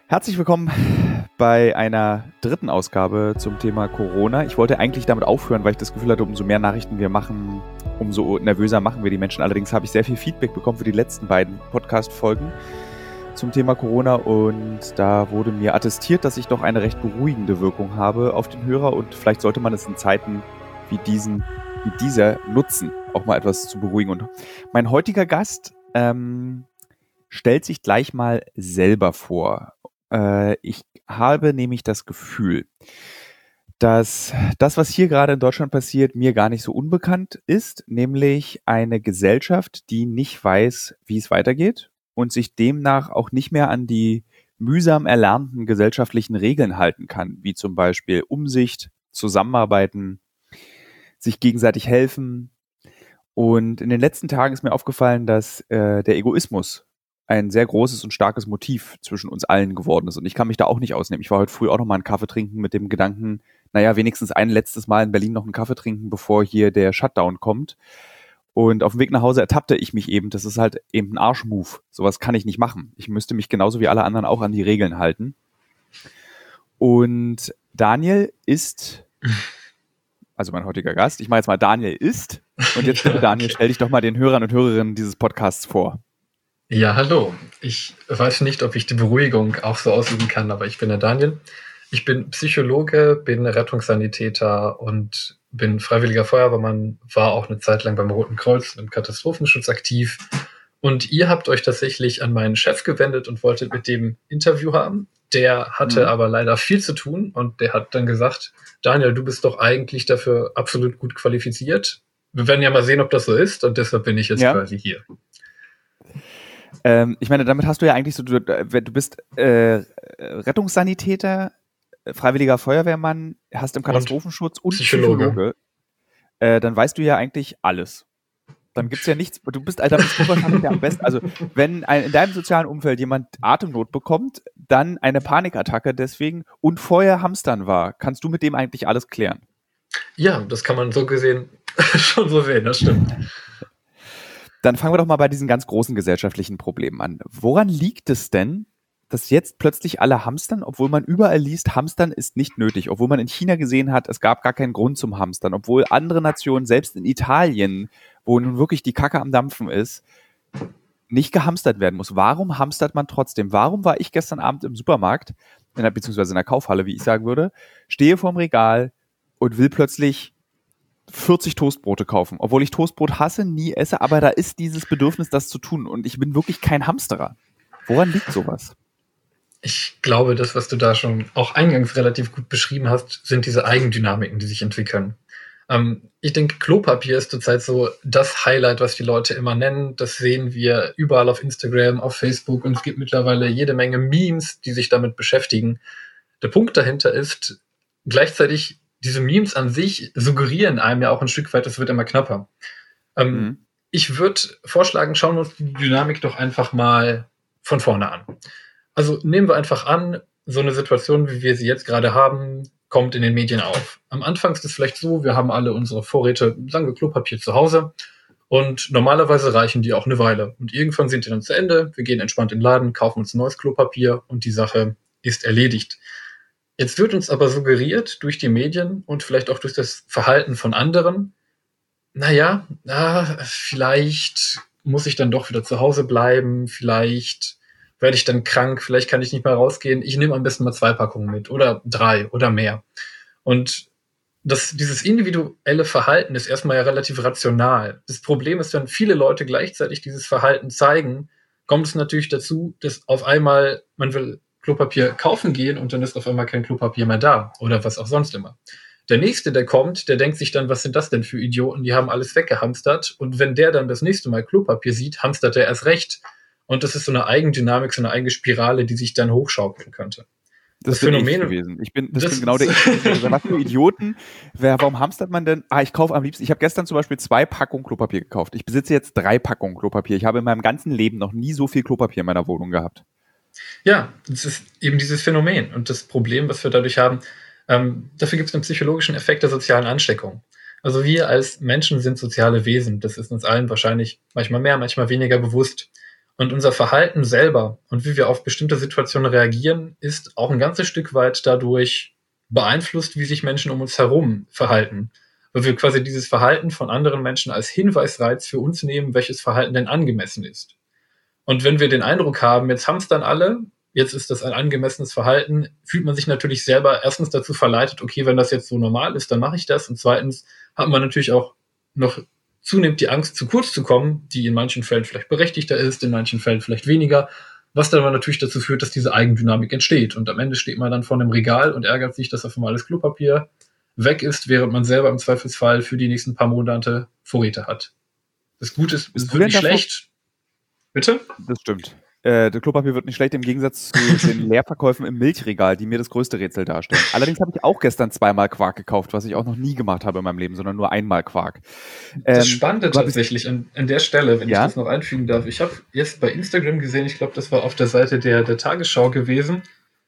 Herzlich willkommen bei einer dritten Ausgabe zum Thema Corona. Ich wollte eigentlich damit aufhören, weil ich das Gefühl hatte, umso mehr Nachrichten wir machen, umso nervöser machen wir die Menschen. Allerdings habe ich sehr viel Feedback bekommen für die letzten beiden Podcast-Folgen zum Thema Corona und da wurde mir attestiert, dass ich doch eine recht beruhigende Wirkung habe auf den Hörer und vielleicht sollte man es in Zeiten wie dieser nutzen, auch mal etwas zu beruhigen. Und mein heutiger Gast stellt sich gleich mal selber vor. Ich habe nämlich das Gefühl, dass das, was hier gerade in Deutschland passiert, mir gar nicht so unbekannt ist, nämlich eine Gesellschaft, die nicht weiß, wie es weitergeht und sich demnach auch nicht mehr an die mühsam erlernten gesellschaftlichen Regeln halten kann, wie zum Beispiel Umsicht, Zusammenarbeiten, sich gegenseitig helfen. Und in den letzten Tagen ist mir aufgefallen, dass der Egoismus ein sehr großes und starkes Motiv zwischen uns allen geworden ist. Und ich kann mich da auch nicht ausnehmen. Ich war heute früh auch noch mal einen Kaffee trinken mit dem Gedanken, naja, wenigstens ein letztes Mal in Berlin noch einen Kaffee trinken, bevor hier der Shutdown kommt. Und auf dem Weg nach Hause ertappte ich mich eben, das ist halt eben ein Arschmove. Sowas kann ich nicht machen. Ich müsste mich genauso wie alle anderen auch an die Regeln halten. Und Daniel ist, also mein heutiger Gast, ich mache jetzt mal Daniel ist. Und jetzt bitte Daniel, stell dich doch mal den Hörern und Hörerinnen dieses Podcasts vor. Ja, hallo. Ich weiß nicht, ob ich die Beruhigung auch so ausüben kann, aber ich bin der Daniel. Ich bin Psychologe, bin Rettungssanitäter und bin freiwilliger Feuerwehrmann, war auch eine Zeit lang beim Roten Kreuz im Katastrophenschutz aktiv. Und ihr habt euch tatsächlich an meinen Chef gewendet und wolltet mit dem Interview haben. Der hatte aber leider viel zu tun und der hat dann gesagt, Daniel, du bist doch eigentlich dafür absolut gut qualifiziert. Wir werden ja mal sehen, ob das so ist und deshalb bin ich jetzt quasi hier. Ich meine, damit hast du ja eigentlich so, du bist Rettungssanitäter, freiwilliger Feuerwehrmann, hast im Katastrophenschutz und Psychologe. Dann weißt du ja eigentlich alles. Dann gibt's ja nichts, du bist wahrscheinlich der am besten. Also wenn in deinem sozialen Umfeld jemand Atemnot bekommt, dann eine Panikattacke deswegen und vorher Hamstern war, kannst du mit dem eigentlich alles klären? Ja, das kann man so gesehen schon so sehen, das stimmt. Dann fangen wir doch mal bei diesen ganz großen gesellschaftlichen Problemen an. Woran liegt es denn, dass jetzt plötzlich alle hamstern, obwohl man überall liest, Hamstern ist nicht nötig, obwohl man in China gesehen hat, es gab gar keinen Grund zum Hamstern, obwohl andere Nationen, selbst in Italien, wo nun wirklich die Kacke am Dampfen ist, nicht gehamstert werden muss. Warum hamstert man trotzdem? Warum war ich gestern Abend im Supermarkt, beziehungsweise in der Kaufhalle, wie ich sagen würde, stehe vorm Regal und will plötzlich 40 Toastbrote kaufen, obwohl ich Toastbrot hasse, nie esse, aber da ist dieses Bedürfnis, das zu tun und ich bin wirklich kein Hamsterer. Woran liegt sowas? Ich glaube, das, was du da schon auch eingangs relativ gut beschrieben hast, sind diese Eigendynamiken, die sich entwickeln. Ich denke, Klopapier ist zurzeit so das Highlight, was die Leute immer nennen. Das sehen wir überall auf Instagram, auf Facebook und es gibt mittlerweile jede Menge Memes, die sich damit beschäftigen. Der Punkt dahinter ist, gleichzeitig diese Memes an sich suggerieren einem ja auch ein Stück weit, es wird immer knapper. Ich würde vorschlagen, schauen wir uns die Dynamik doch einfach mal von vorne an. Also nehmen wir einfach an, so eine Situation, wie wir sie jetzt gerade haben, kommt in den Medien auf. Am Anfang ist es vielleicht so, wir haben alle unsere Vorräte, sagen wir Klopapier zu Hause und normalerweise reichen die auch eine Weile. Und irgendwann sind die dann zu Ende, wir gehen entspannt in den Laden, kaufen uns neues Klopapier und die Sache ist erledigt. Jetzt wird uns aber suggeriert durch die Medien und vielleicht auch durch das Verhalten von anderen, vielleicht muss ich dann doch wieder zu Hause bleiben, vielleicht werde ich dann krank, vielleicht kann ich nicht mehr rausgehen. Ich nehme am besten mal 2 Packungen mit oder 3 oder mehr. Und dieses individuelle Verhalten ist erstmal ja relativ rational. Das Problem ist, wenn viele Leute gleichzeitig dieses Verhalten zeigen, kommt es natürlich dazu, dass auf einmal man will Klopapier kaufen gehen und dann ist auf einmal kein Klopapier mehr da oder was auch sonst immer. Der Nächste, der kommt, der denkt sich dann, was sind das denn für Idioten, die haben alles weggehamstert und wenn der dann das nächste Mal Klopapier sieht, hamstert er erst recht und das ist so eine Eigendynamik, so eine eigene Spirale, die sich dann hochschaukeln könnte. Das Phänomen gewesen. Ich bin genau der was für Idioten. Warum hamstert man denn? Ich kaufe am liebsten. Ich habe gestern zum Beispiel 2 Packungen Klopapier gekauft. Ich besitze jetzt 3 Packungen Klopapier. Ich habe in meinem ganzen Leben noch nie so viel Klopapier in meiner Wohnung gehabt. Ja, das ist eben dieses Phänomen und das Problem, was wir dadurch haben. Dafür gibt es einen psychologischen Effekt der sozialen Ansteckung. Also wir als Menschen sind soziale Wesen. Das ist uns allen wahrscheinlich manchmal mehr, manchmal weniger bewusst. Und unser Verhalten selber und wie wir auf bestimmte Situationen reagieren, ist auch ein ganzes Stück weit dadurch beeinflusst, wie sich Menschen um uns herum verhalten. Weil wir quasi dieses Verhalten von anderen Menschen als Hinweisreiz für uns nehmen, welches Verhalten denn angemessen ist. Und wenn wir den Eindruck haben, jetzt hamstern alle, jetzt ist das ein angemessenes Verhalten, fühlt man sich natürlich selber erstens dazu verleitet, okay, wenn das jetzt so normal ist, dann mache ich das. Und zweitens hat man natürlich auch noch zunehmend die Angst, zu kurz zu kommen, die in manchen Fällen vielleicht berechtigter ist, in manchen Fällen vielleicht weniger, was dann aber natürlich dazu führt, dass diese Eigendynamik entsteht. Und am Ende steht man dann vor einem Regal und ärgert sich, dass auf einmal alles Klopapier weg ist, während man selber im Zweifelsfall für die nächsten paar Monate Vorräte hat. Das Gute ist, es wird nicht schlecht. Bitte? Das stimmt. Das Klopapier wird nicht schlecht, im Gegensatz zu den Leerverkäufen im Milchregal, die mir das größte Rätsel darstellen. Allerdings habe ich auch gestern 2-mal Quark gekauft, was ich auch noch nie gemacht habe in meinem Leben, sondern nur einmal Quark. Das Spannende tatsächlich an der Stelle, wenn ich das noch einfügen darf, ich habe jetzt bei Instagram gesehen, ich glaube, das war auf der Seite der Tagesschau gewesen,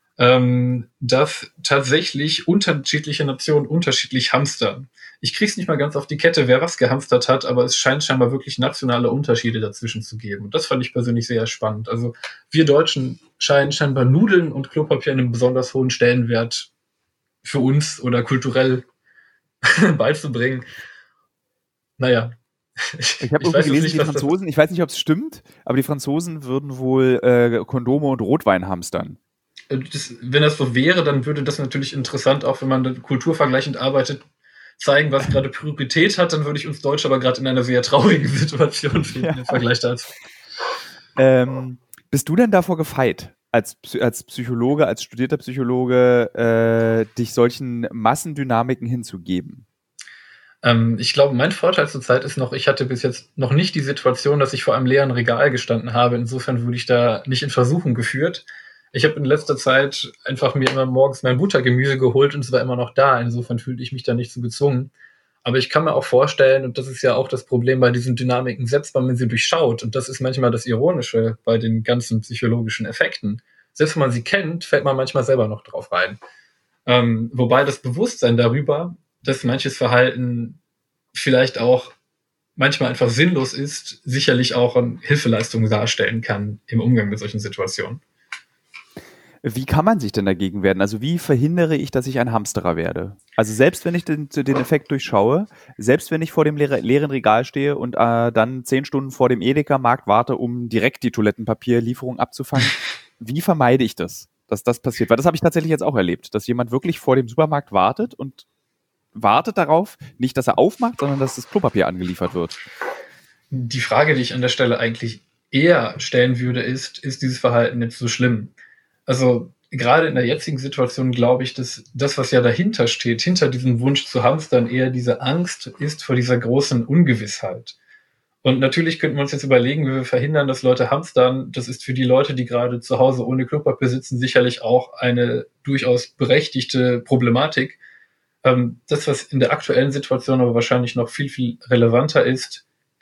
dass tatsächlich unterschiedliche Nationen unterschiedlich hamstern. Ich krieg's nicht mal ganz auf die Kette, wer was gehamstert hat, aber es scheint scheinbar wirklich nationale Unterschiede dazwischen zu geben. Und das fand ich persönlich sehr spannend. Also wir Deutschen scheinen scheinbar Nudeln und Klopapier einen besonders hohen Stellenwert für uns oder kulturell beizubringen. Naja. Ich habe irgendwie gelesen, die Franzosen, ich weiß nicht, ob es stimmt, aber die Franzosen würden wohl Kondome und Rotwein hamstern. Wenn das so wäre, dann würde das natürlich interessant, auch wenn man kulturvergleichend arbeitet, zeigen, was gerade Priorität hat, dann würde ich uns Deutsche aber gerade in einer sehr traurigen Situation finden im Vergleich dazu. Bist du denn davor gefeit, als Psychologe, als studierter Psychologe, dich solchen Massendynamiken hinzugeben? Ich glaube, mein Vorteil zurzeit ist noch, ich hatte bis jetzt noch nicht die Situation, dass ich vor einem leeren Regal gestanden habe. Insofern wurde ich da nicht in Versuchung geführt. Ich habe in letzter Zeit einfach mir immer morgens mein Buttergemüse geholt und es war immer noch da. Insofern fühlte ich mich da nicht so gezwungen. Aber ich kann mir auch vorstellen, und das ist ja auch das Problem bei diesen Dynamiken, selbst wenn man sie durchschaut, und das ist manchmal das Ironische bei den ganzen psychologischen Effekten, selbst wenn man sie kennt, fällt man manchmal selber noch drauf rein. Wobei das Bewusstsein darüber, dass manches Verhalten vielleicht auch manchmal einfach sinnlos ist, sicherlich auch eine Hilfeleistung darstellen kann im Umgang mit solchen Situationen. Wie kann man sich denn dagegen wehren? Also wie verhindere ich, dass ich ein Hamsterer werde? Also selbst wenn ich den Effekt durchschaue, selbst wenn ich vor dem leeren Regal stehe und dann 10 Stunden vor dem Edeka-Markt warte, um direkt die Toilettenpapierlieferung abzufangen, wie vermeide ich das, dass das passiert? Weil das habe ich tatsächlich jetzt auch erlebt, dass jemand wirklich vor dem Supermarkt wartet und wartet darauf, nicht, dass er aufmacht, sondern dass das Klopapier angeliefert wird. Die Frage, die ich an der Stelle eigentlich eher stellen würde, ist dieses Verhalten jetzt so schlimm? Also gerade in der jetzigen Situation glaube ich, dass das, was ja dahinter steht, hinter diesem Wunsch zu hamstern, eher diese Angst ist vor dieser großen Ungewissheit. Und natürlich könnten wir uns jetzt überlegen, wie wir verhindern, dass Leute hamstern. Das ist für die Leute, die gerade zu Hause ohne Klopapier sitzen, sicherlich auch eine durchaus berechtigte Problematik. Das, was in der aktuellen Situation aber wahrscheinlich noch viel, viel relevanter ist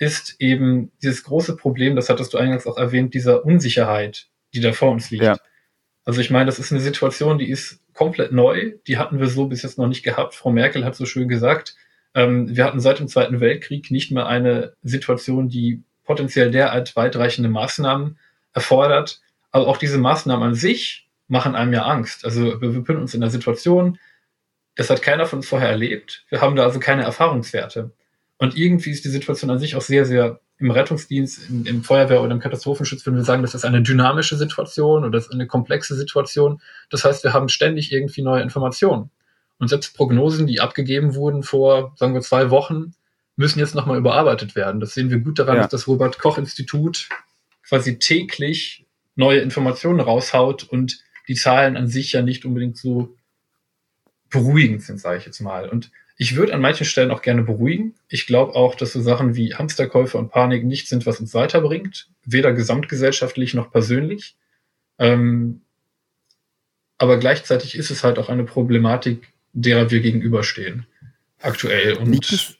eben dieses große Problem, das hattest du eingangs auch erwähnt, dieser Unsicherheit, die da vor uns liegt. Ja. Also ich meine, das ist eine Situation, die ist komplett neu. Die hatten wir so bis jetzt noch nicht gehabt. Frau Merkel hat so schön gesagt, wir hatten seit dem Zweiten Weltkrieg nicht mehr eine Situation, die potenziell derart weitreichende Maßnahmen erfordert. Aber auch diese Maßnahmen an sich machen einem ja Angst. Also wir befinden uns in einer Situation, das hat keiner von uns vorher erlebt. Wir haben da also keine Erfahrungswerte. Und irgendwie ist die Situation an sich auch sehr, sehr im Rettungsdienst, im Feuerwehr oder im Katastrophenschutz würden wir sagen, das ist eine dynamische Situation oder das ist eine komplexe Situation. Das heißt, wir haben ständig irgendwie neue Informationen. Und selbst Prognosen, die abgegeben wurden vor, sagen wir, 2 Wochen, müssen jetzt nochmal überarbeitet werden. Das sehen wir gut daran, dass das Robert-Koch-Institut quasi täglich neue Informationen raushaut und die Zahlen an sich ja nicht unbedingt so beruhigend sind, sage ich jetzt mal. Und ich würde an manchen Stellen auch gerne beruhigen. Ich glaube auch, dass so Sachen wie Hamsterkäufe und Panik nicht sind, was uns weiterbringt. Weder gesamtgesellschaftlich noch persönlich. Aber gleichzeitig ist es halt auch eine Problematik, derer wir gegenüberstehen. Aktuell. Und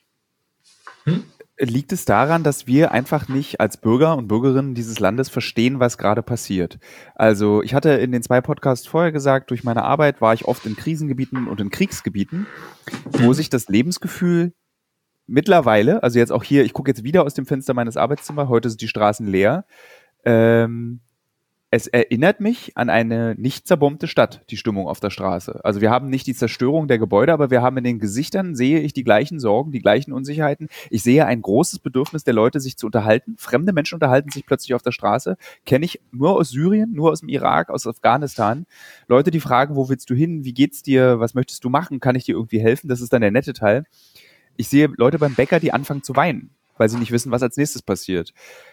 Liegt es daran, dass wir einfach nicht als Bürger und Bürgerinnen dieses Landes verstehen, was gerade passiert? Also ich hatte in den 2 Podcasts vorher gesagt, durch meine Arbeit war ich oft in Krisengebieten und in Kriegsgebieten, wo sich das Lebensgefühl mittlerweile, also jetzt auch hier, ich gucke jetzt wieder aus dem Fenster meines Arbeitszimmers, heute sind die Straßen leer, Es erinnert mich an eine nicht zerbombte Stadt, die Stimmung auf der Straße. Also wir haben nicht die Zerstörung der Gebäude, aber wir haben in den Gesichtern, sehe ich die gleichen Sorgen, die gleichen Unsicherheiten. Ich sehe ein großes Bedürfnis der Leute, sich zu unterhalten. Fremde Menschen unterhalten sich plötzlich auf der Straße. Kenne ich nur aus Syrien, nur aus dem Irak, aus Afghanistan. Leute, die fragen, wo willst du hin? Wie geht's dir? Was möchtest du machen? Kann ich dir irgendwie helfen? Das ist dann der nette Teil. Ich sehe Leute beim Bäcker, die anfangen zu weinen, weil sie nicht wissen, was als nächstes passiert.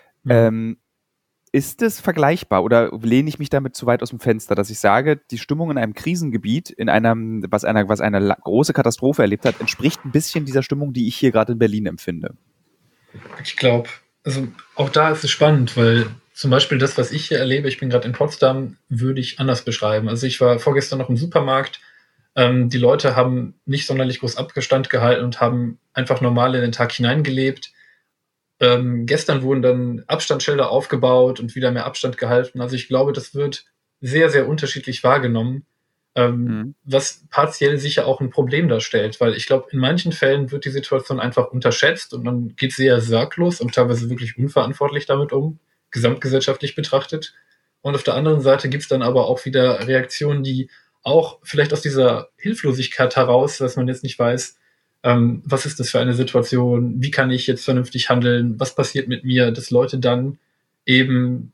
Ist es vergleichbar oder lehne ich mich damit zu weit aus dem Fenster, dass ich sage, die Stimmung in einem Krisengebiet, in einem, was eine große Katastrophe erlebt hat, entspricht ein bisschen dieser Stimmung, die ich hier gerade in Berlin empfinde? Ich glaube, also auch da ist es spannend, weil zum Beispiel das, was ich hier erlebe, ich bin gerade in Potsdam, würde ich anders beschreiben. Also ich war vorgestern noch im Supermarkt, die Leute haben nicht sonderlich groß Abstand gehalten und haben einfach normal in den Tag hineingelebt. Gestern wurden dann Abstandsschilder aufgebaut und wieder mehr Abstand gehalten. Also ich glaube, das wird sehr, sehr unterschiedlich wahrgenommen, was partiell sicher auch ein Problem darstellt, weil ich glaube, in manchen Fällen wird die Situation einfach unterschätzt und man geht sehr sorglos und teilweise wirklich unverantwortlich damit um, gesamtgesellschaftlich betrachtet. Und auf der anderen Seite gibt es dann aber auch wieder Reaktionen, die auch vielleicht aus dieser Hilflosigkeit heraus, dass man jetzt nicht weiß, was ist das für eine Situation, wie kann ich jetzt vernünftig handeln, was passiert mit mir, dass Leute dann eben,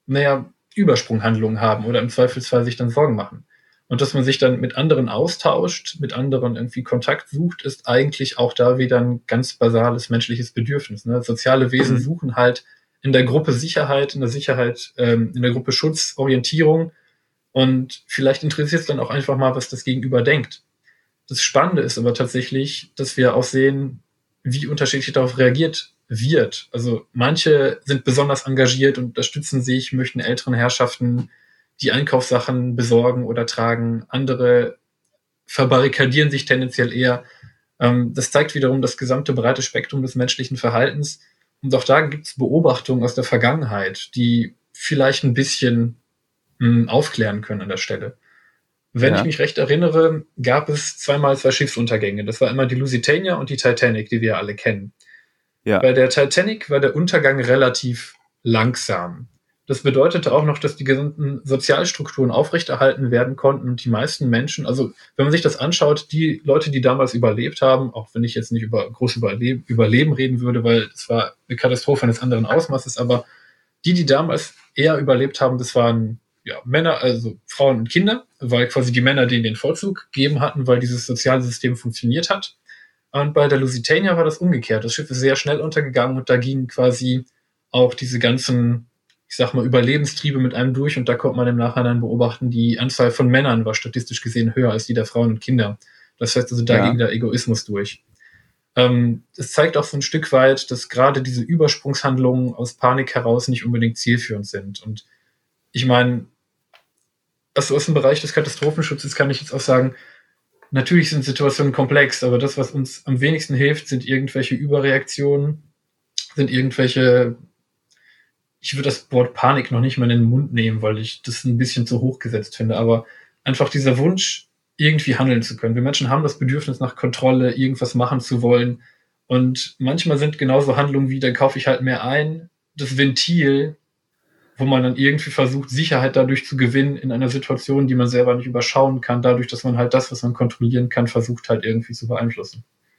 Übersprunghandlungen haben oder im Zweifelsfall sich dann Sorgen machen. Und dass man sich dann mit anderen austauscht, mit anderen irgendwie Kontakt sucht, ist eigentlich auch da wieder ein ganz basales menschliches Bedürfnis. Ne? Soziale Wesen suchen halt in der Gruppe Sicherheit, in der Gruppe Schutz, Orientierung und vielleicht interessiert es dann auch einfach mal, was das Gegenüber denkt. Das Spannende ist aber tatsächlich, dass wir auch sehen, wie unterschiedlich darauf reagiert wird. Also manche sind besonders engagiert und unterstützen sich, möchten älteren Herrschaften die Einkaufssachen besorgen oder tragen. Andere verbarrikadieren sich tendenziell eher. Das zeigt wiederum das gesamte breite Spektrum des menschlichen Verhaltens. Und auch da gibt es Beobachtungen aus der Vergangenheit, die vielleicht ein bisschen aufklären können an der Stelle. Wenn ich mich recht erinnere, gab es zweimal 2 Schiffsuntergänge. Das war einmal die Lusitania und die Titanic, die wir ja alle kennen. Ja. Bei der Titanic war der Untergang relativ langsam. Das bedeutete auch noch, dass die gesamten Sozialstrukturen aufrechterhalten werden konnten und die meisten Menschen, also wenn man sich das anschaut, die Leute, die damals überlebt haben, auch wenn ich jetzt nicht über große Überleben reden würde, weil es war eine Katastrophe eines anderen Ausmaßes, aber die damals eher überlebt haben, das waren Männer, also Frauen und Kinder, weil quasi die Männer denen den Vorzug gegeben hatten, weil dieses soziale System funktioniert hat. Und bei der Lusitania war das umgekehrt. Das Schiff ist sehr schnell untergegangen und da gingen quasi auch diese ganzen, ich sag mal, Überlebenstriebe mit einem durch und da konnte man im Nachhinein beobachten, die Anzahl von Männern war statistisch gesehen höher als die der Frauen und Kinder. Das heißt also, da ging der Egoismus durch. Es zeigt auch so ein Stück weit, dass gerade diese Übersprungshandlungen aus Panik heraus nicht unbedingt zielführend sind. Und ich meine, also aus dem Bereich des Katastrophenschutzes kann ich jetzt auch sagen, natürlich sind Situationen komplex, aber das, was uns am wenigsten hilft, sind irgendwelche Überreaktionen, sind irgendwelche, ich würde das Wort Panik noch nicht mal in den Mund nehmen, weil ich das ein bisschen zu hoch gesetzt finde, aber einfach dieser Wunsch, irgendwie handeln zu können. Wir Menschen haben das Bedürfnis nach Kontrolle, irgendwas machen zu wollen und manchmal sind genauso Handlungen wie, dann kaufe ich halt mehr ein, das Ventil, wo man dann irgendwie versucht, Sicherheit dadurch zu gewinnen in einer Situation, die man selber nicht überschauen kann, dadurch, dass man halt das, was man kontrollieren kann, versucht halt irgendwie zu beeinflussen.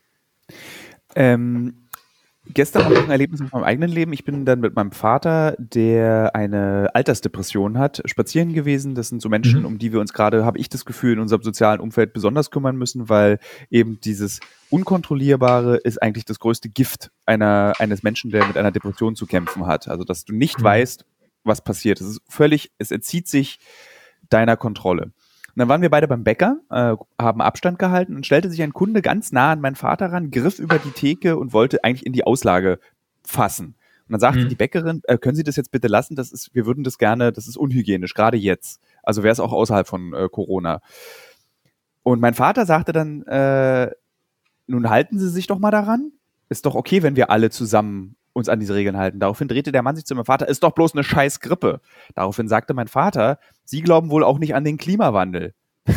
Gestern auch noch ein Erlebnis aus meinem eigenen Leben. Ich bin dann mit meinem Vater, der eine Altersdepression hat, spazieren gewesen. Das sind so Menschen, um die wir uns gerade, habe ich das Gefühl, in unserem sozialen Umfeld besonders kümmern müssen, weil eben dieses Unkontrollierbare ist eigentlich das größte Gift eines Menschen, der mit einer Depression zu kämpfen hat. Also, dass du nicht weißt, was passiert. Es entzieht sich deiner Kontrolle. Und dann waren wir beide beim Bäcker, haben Abstand gehalten und stellte sich ein Kunde ganz nah an meinen Vater ran, griff über die Theke und wollte eigentlich in die Auslage fassen. Und dann sagte die Bäckerin, können Sie das jetzt bitte lassen? Wir würden das gerne, das ist unhygienisch, gerade jetzt. Also wäre es auch außerhalb von Corona. Und mein Vater sagte dann, nun halten Sie sich doch mal daran. Ist doch okay, wenn wir alle zusammen uns an diese Regeln halten. Daraufhin drehte der Mann sich zu meinem Vater, ist doch bloß eine scheiß Grippe. Daraufhin sagte mein Vater, Sie glauben wohl auch nicht an den Klimawandel.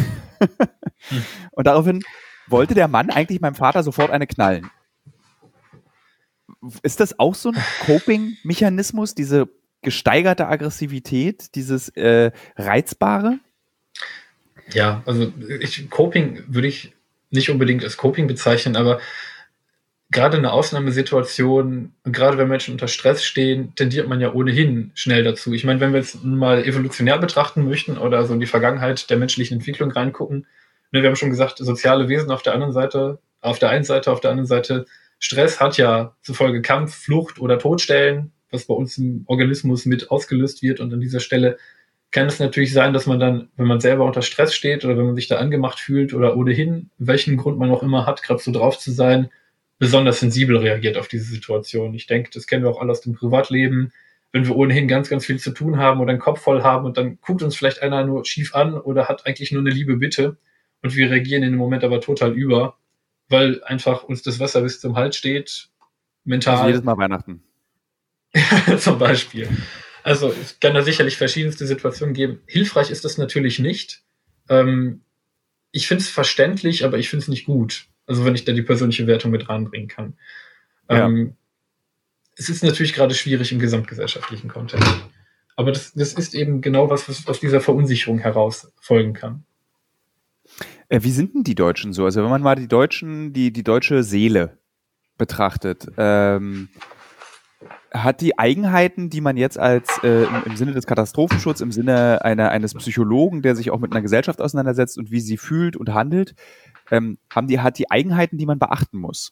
Und daraufhin wollte der Mann eigentlich meinem Vater sofort eine knallen. Ist das auch so ein Coping-Mechanismus, diese gesteigerte Aggressivität, dieses Reizbare? Ja, also Coping würde ich nicht unbedingt als Coping bezeichnen, aber gerade in einer Ausnahmesituation, gerade wenn Menschen unter Stress stehen, tendiert man ja ohnehin schnell dazu. Ich meine, wenn wir jetzt mal evolutionär betrachten möchten oder so in die Vergangenheit der menschlichen Entwicklung reingucken, ne, wir haben schon gesagt, soziale Wesen auf der einen Seite, auf der anderen Seite, Stress hat ja zufolge Kampf, Flucht oder Todstellen, was bei uns im Organismus mit ausgelöst wird. Und an dieser Stelle kann es natürlich sein, dass man dann, wenn man selber unter Stress steht oder wenn man sich da angemacht fühlt oder ohnehin, welchen Grund man auch immer hat, gerade so drauf zu sein, besonders sensibel reagiert auf diese Situation. Ich denke, das kennen wir auch alle aus dem Privatleben. Wenn wir ohnehin ganz, ganz viel zu tun haben oder einen Kopf voll haben und dann guckt uns vielleicht einer nur schief an oder hat eigentlich nur eine liebe Bitte und wir reagieren in dem Moment aber total über, weil einfach uns das Wasser bis zum Hals steht, mental. Also jedes Mal Weihnachten. Zum Beispiel. Also es kann da sicherlich verschiedenste Situationen geben. Hilfreich ist das natürlich nicht. Ich finde es verständlich, aber ich finde es nicht gut. Also wenn ich da die persönliche Wertung mit reinbringen kann. Ja. Es ist natürlich gerade schwierig im gesamtgesellschaftlichen Kontext. Aber das ist eben genau was aus dieser Verunsicherung heraus folgen kann. Wie sind denn die Deutschen so? Also wenn man mal die deutsche Seele betrachtet, hat die Eigenheiten, die man jetzt als im Sinne des Katastrophenschutzes, im Sinne eines Psychologen, der sich auch mit einer Gesellschaft auseinandersetzt und wie sie fühlt und handelt, hat die Eigenheiten, die man beachten muss?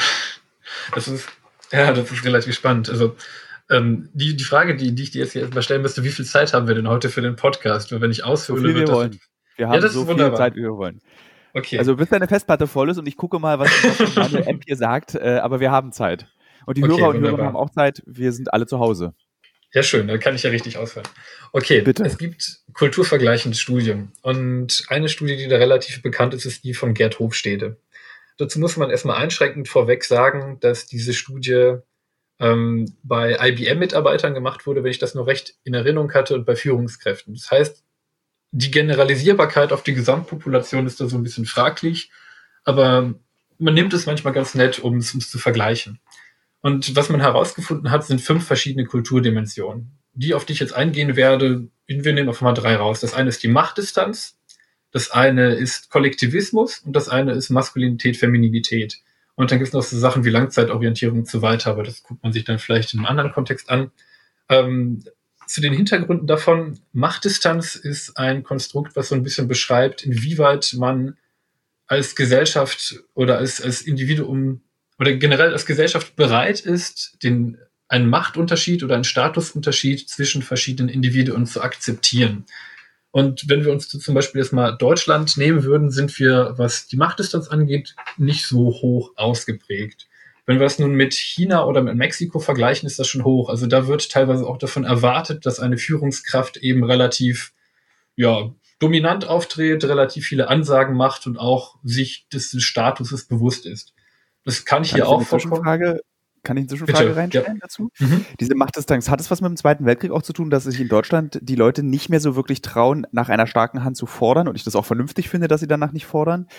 Das ist relativ spannend. Also die Frage, die ich dir jetzt hier erstmal stellen müsste, wie viel Zeit haben wir denn heute für den Podcast? Weil wenn ich aushöhle, so viel wir wollen. Wir haben so viel Zeit, wie wir wollen. Okay. Also bis deine Festplatte voll ist und ich gucke mal, was meine App hier sagt, aber wir haben Zeit. Und die Hörer und Hörerinnen haben auch Zeit, wir sind alle zu Hause. Ja, schön, da kann ich ja richtig ausfallen. Okay, bitte. Es gibt kulturvergleichende Studien. Und eine Studie, die da relativ bekannt ist, ist die von Gerd Hofstede. Dazu muss man erstmal einschränkend vorweg sagen, dass diese Studie bei IBM-Mitarbeitern gemacht wurde, wenn ich das noch recht in Erinnerung hatte, und bei Führungskräften. Das heißt, die Generalisierbarkeit auf die Gesamtpopulation ist da so ein bisschen fraglich, aber man nimmt es manchmal ganz nett, um es zu vergleichen. Und was man herausgefunden hat, sind 5 verschiedene Kulturdimensionen. Die, auf die ich jetzt eingehen werde, wir nehmen einfach mal 3 raus. Das eine ist die Machtdistanz, das eine ist Kollektivismus und das eine ist Maskulinität, Femininität. Und dann gibt es noch so Sachen wie Langzeitorientierung und so weiter, aber das guckt man sich dann vielleicht in einem anderen Kontext an. Zu den Hintergründen davon, Machtdistanz ist ein Konstrukt, was so ein bisschen beschreibt, inwieweit man als Gesellschaft oder als Individuum oder generell als Gesellschaft bereit ist, einen Machtunterschied oder einen Statusunterschied zwischen verschiedenen Individuen zu akzeptieren. Und wenn wir uns zum Beispiel jetzt mal Deutschland nehmen würden, sind wir, was die Machtdistanz angeht, nicht so hoch ausgeprägt. Wenn wir es nun mit China oder mit Mexiko vergleichen, ist das schon hoch. Also da wird teilweise auch davon erwartet, dass eine Führungskraft eben relativ dominant auftritt, relativ viele Ansagen macht und auch sich des Statuses bewusst ist. Das kann hier auch vorkommen. Kann ich eine Zwischenfrage reinstellen dazu? Mhm. Diese Machtdistanz, hat es was mit dem Zweiten Weltkrieg auch zu tun, dass sich in Deutschland die Leute nicht mehr so wirklich trauen, nach einer starken Hand zu fordern und ich das auch vernünftig finde, dass sie danach nicht fordern?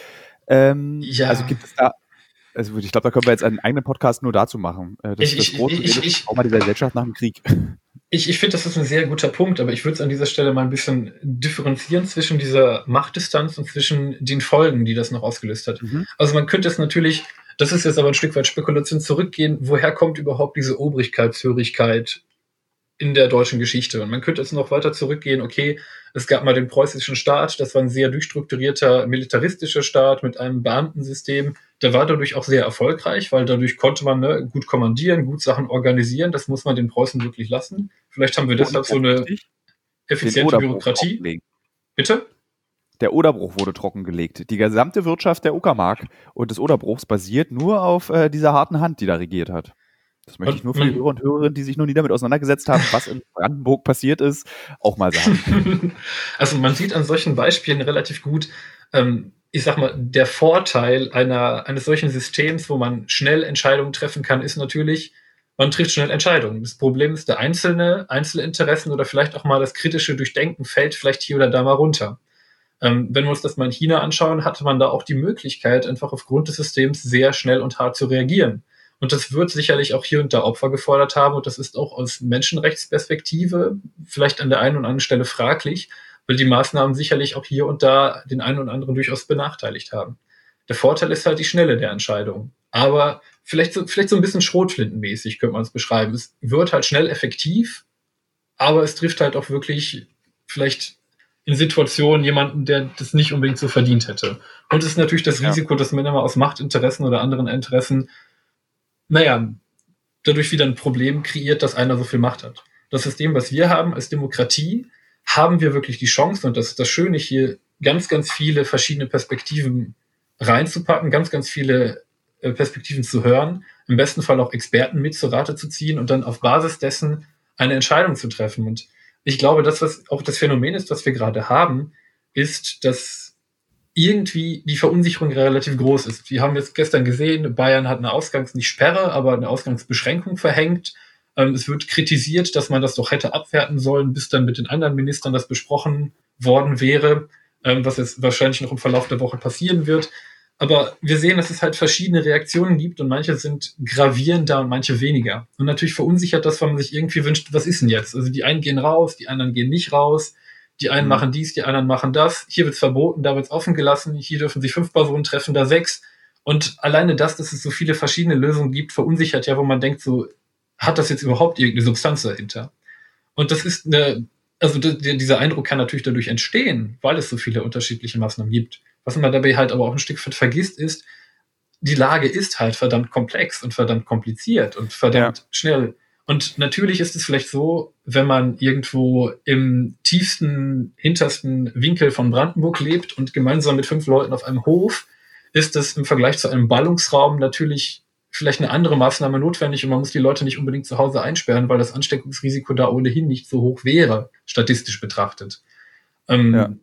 Also gibt es da, also ich glaube, da können wir jetzt einen eigenen Podcast nur dazu machen. Das große Trauma dieser Gesellschaft nach dem Krieg. Ich finde, das ist ein sehr guter Punkt, aber ich würde es an dieser Stelle mal ein bisschen differenzieren zwischen dieser Machtdistanz und zwischen den Folgen, die das noch ausgelöst hat. Mhm. Also man könnte es natürlich, das ist jetzt aber ein Stück weit Spekulation, zurückgehen, woher kommt überhaupt diese Obrigkeitshörigkeit in der deutschen Geschichte? Und man könnte jetzt noch weiter zurückgehen, okay, es gab mal den preußischen Staat, das war ein sehr durchstrukturierter militaristischer Staat mit einem Beamtensystem, der war dadurch auch sehr erfolgreich, weil dadurch konnte man gut kommandieren, gut Sachen organisieren, das muss man den Preußen wirklich lassen. Vielleicht haben wir deshalb so eine effiziente Bürokratie. Bitte? Der Oderbruch wurde trockengelegt. Die gesamte Wirtschaft der Uckermark und des Oderbruchs basiert nur auf dieser harten Hand, die da regiert hat. Das möchte ich nur für die Hörer und Hörerinnen, die sich noch nie damit auseinandergesetzt haben, was in Brandenburg passiert ist, auch mal sagen. Also man sieht an solchen Beispielen relativ gut, ich sag mal, der Vorteil eines solchen Systems, wo man schnell Entscheidungen treffen kann, ist natürlich, man trifft schnell Entscheidungen. Das Problem ist, der Einzelinteressen oder vielleicht auch mal das kritische Durchdenken fällt vielleicht hier oder da mal runter. Wenn wir uns das mal in China anschauen, hatte man da auch die Möglichkeit, einfach aufgrund des Systems sehr schnell und hart zu reagieren. Und das wird sicherlich auch hier und da Opfer gefordert haben. Und das ist auch aus Menschenrechtsperspektive vielleicht an der einen oder anderen Stelle fraglich, weil die Maßnahmen sicherlich auch hier und da den einen oder anderen durchaus benachteiligt haben. Der Vorteil ist halt die Schnelle der Entscheidung. Aber vielleicht so ein bisschen schrotflintenmäßig könnte man es beschreiben. Es wird halt schnell effektiv, aber es trifft halt auch wirklich vielleicht in Situationen jemanden, der das nicht unbedingt so verdient hätte. Und es ist natürlich das Risiko, dass man immer aus Machtinteressen oder anderen Interessen, dadurch wieder ein Problem kreiert, dass einer so viel Macht hat. Das System, was wir haben als Demokratie, haben wir wirklich die Chance, und das ist das Schöne hier, ganz, ganz viele verschiedene Perspektiven reinzupacken, ganz, ganz viele Perspektiven zu hören, im besten Fall auch Experten mit zur Rate zu ziehen und dann auf Basis dessen eine Entscheidung zu treffen. Und ich glaube, das, was auch das Phänomen ist, was wir gerade haben, ist, dass irgendwie die Verunsicherung relativ groß ist. Wir haben jetzt gestern gesehen, Bayern hat nicht Sperre, aber eine Ausgangsbeschränkung verhängt. Es wird kritisiert, dass man das doch hätte abwerten sollen, bis dann mit den anderen Ministern das besprochen worden wäre, was jetzt wahrscheinlich noch im Verlauf der Woche passieren wird. Aber wir sehen, dass es halt verschiedene Reaktionen gibt und manche sind gravierender und manche weniger. Und natürlich verunsichert das, weil man sich irgendwie wünscht, was ist denn jetzt? Also die einen gehen raus, die anderen gehen nicht raus. Die einen machen dies, die anderen machen das. Hier wird's verboten, da wird's offen gelassen. Hier dürfen sich 5 Personen treffen, da 6. Und alleine das, dass es so viele verschiedene Lösungen gibt, verunsichert ja, wo man denkt, so, hat das jetzt überhaupt irgendeine Substanz dahinter? Und das ist dieser Eindruck kann natürlich dadurch entstehen, weil es so viele unterschiedliche Maßnahmen gibt. Was man dabei halt aber auch ein Stück weit vergisst, ist, die Lage ist halt verdammt komplex und verdammt kompliziert und verdammt schnell. Und natürlich ist es vielleicht so, wenn man irgendwo im tiefsten, hintersten Winkel von Brandenburg lebt und gemeinsam mit 5 Leuten auf einem Hof, ist es im Vergleich zu einem Ballungsraum natürlich vielleicht eine andere Maßnahme notwendig und man muss die Leute nicht unbedingt zu Hause einsperren, weil das Ansteckungsrisiko da ohnehin nicht so hoch wäre, statistisch betrachtet. Und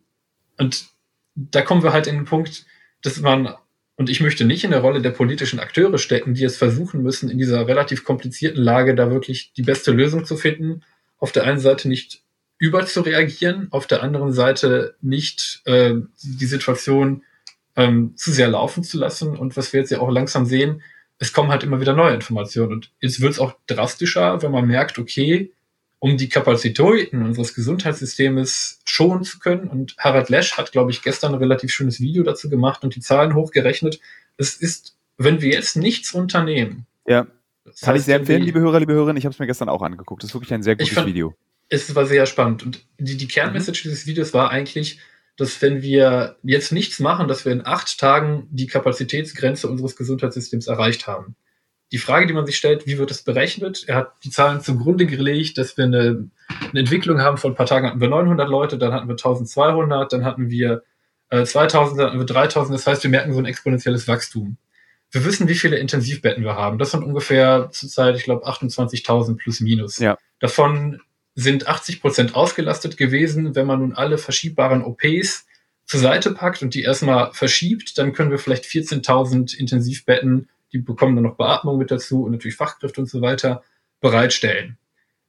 da kommen wir halt in den Punkt, dass man, und ich möchte nicht in der Rolle der politischen Akteure stecken, die es versuchen müssen, in dieser relativ komplizierten Lage da wirklich die beste Lösung zu finden. Auf der einen Seite nicht überzureagieren, auf der anderen Seite nicht die Situation zu sehr laufen zu lassen. Und was wir jetzt ja auch langsam sehen, es kommen halt immer wieder neue Informationen. Und jetzt wird es auch drastischer, wenn man merkt, okay, um die Kapazitäten unseres Gesundheitssystems schonen zu können. Und Harald Lesch hat, glaube ich, gestern ein relativ schönes Video dazu gemacht und die Zahlen hochgerechnet. Es ist, wenn wir jetzt nichts unternehmen. Ja, kann ich sehr empfehlen, liebe Hörer, liebe Hörerinnen. Ich habe es mir gestern auch angeguckt. Das ist wirklich ein sehr gutes Video. Es war sehr spannend. Und die Kernmessage dieses Videos war eigentlich, dass wenn wir jetzt nichts machen, dass wir in 8 Tagen die Kapazitätsgrenze unseres Gesundheitssystems erreicht haben. Die Frage, die man sich stellt, wie wird es berechnet? Er hat die Zahlen zugrunde gelegt, dass wir eine Entwicklung haben. Vor ein paar Tagen hatten wir 900 Leute, dann hatten wir 1200, dann hatten wir 2000, dann hatten wir 3000. Das heißt, wir merken so ein exponentielles Wachstum. Wir wissen, wie viele Intensivbetten wir haben. Das sind ungefähr zurzeit, ich glaube, 28.000 plus minus. Ja. Davon sind 80% ausgelastet gewesen. Wenn man nun alle verschiebbaren OPs zur Seite packt und die erstmal verschiebt, dann können wir vielleicht 14.000 Intensivbetten, die bekommen dann noch Beatmung mit dazu und natürlich Fachkräfte und so weiter, bereitstellen.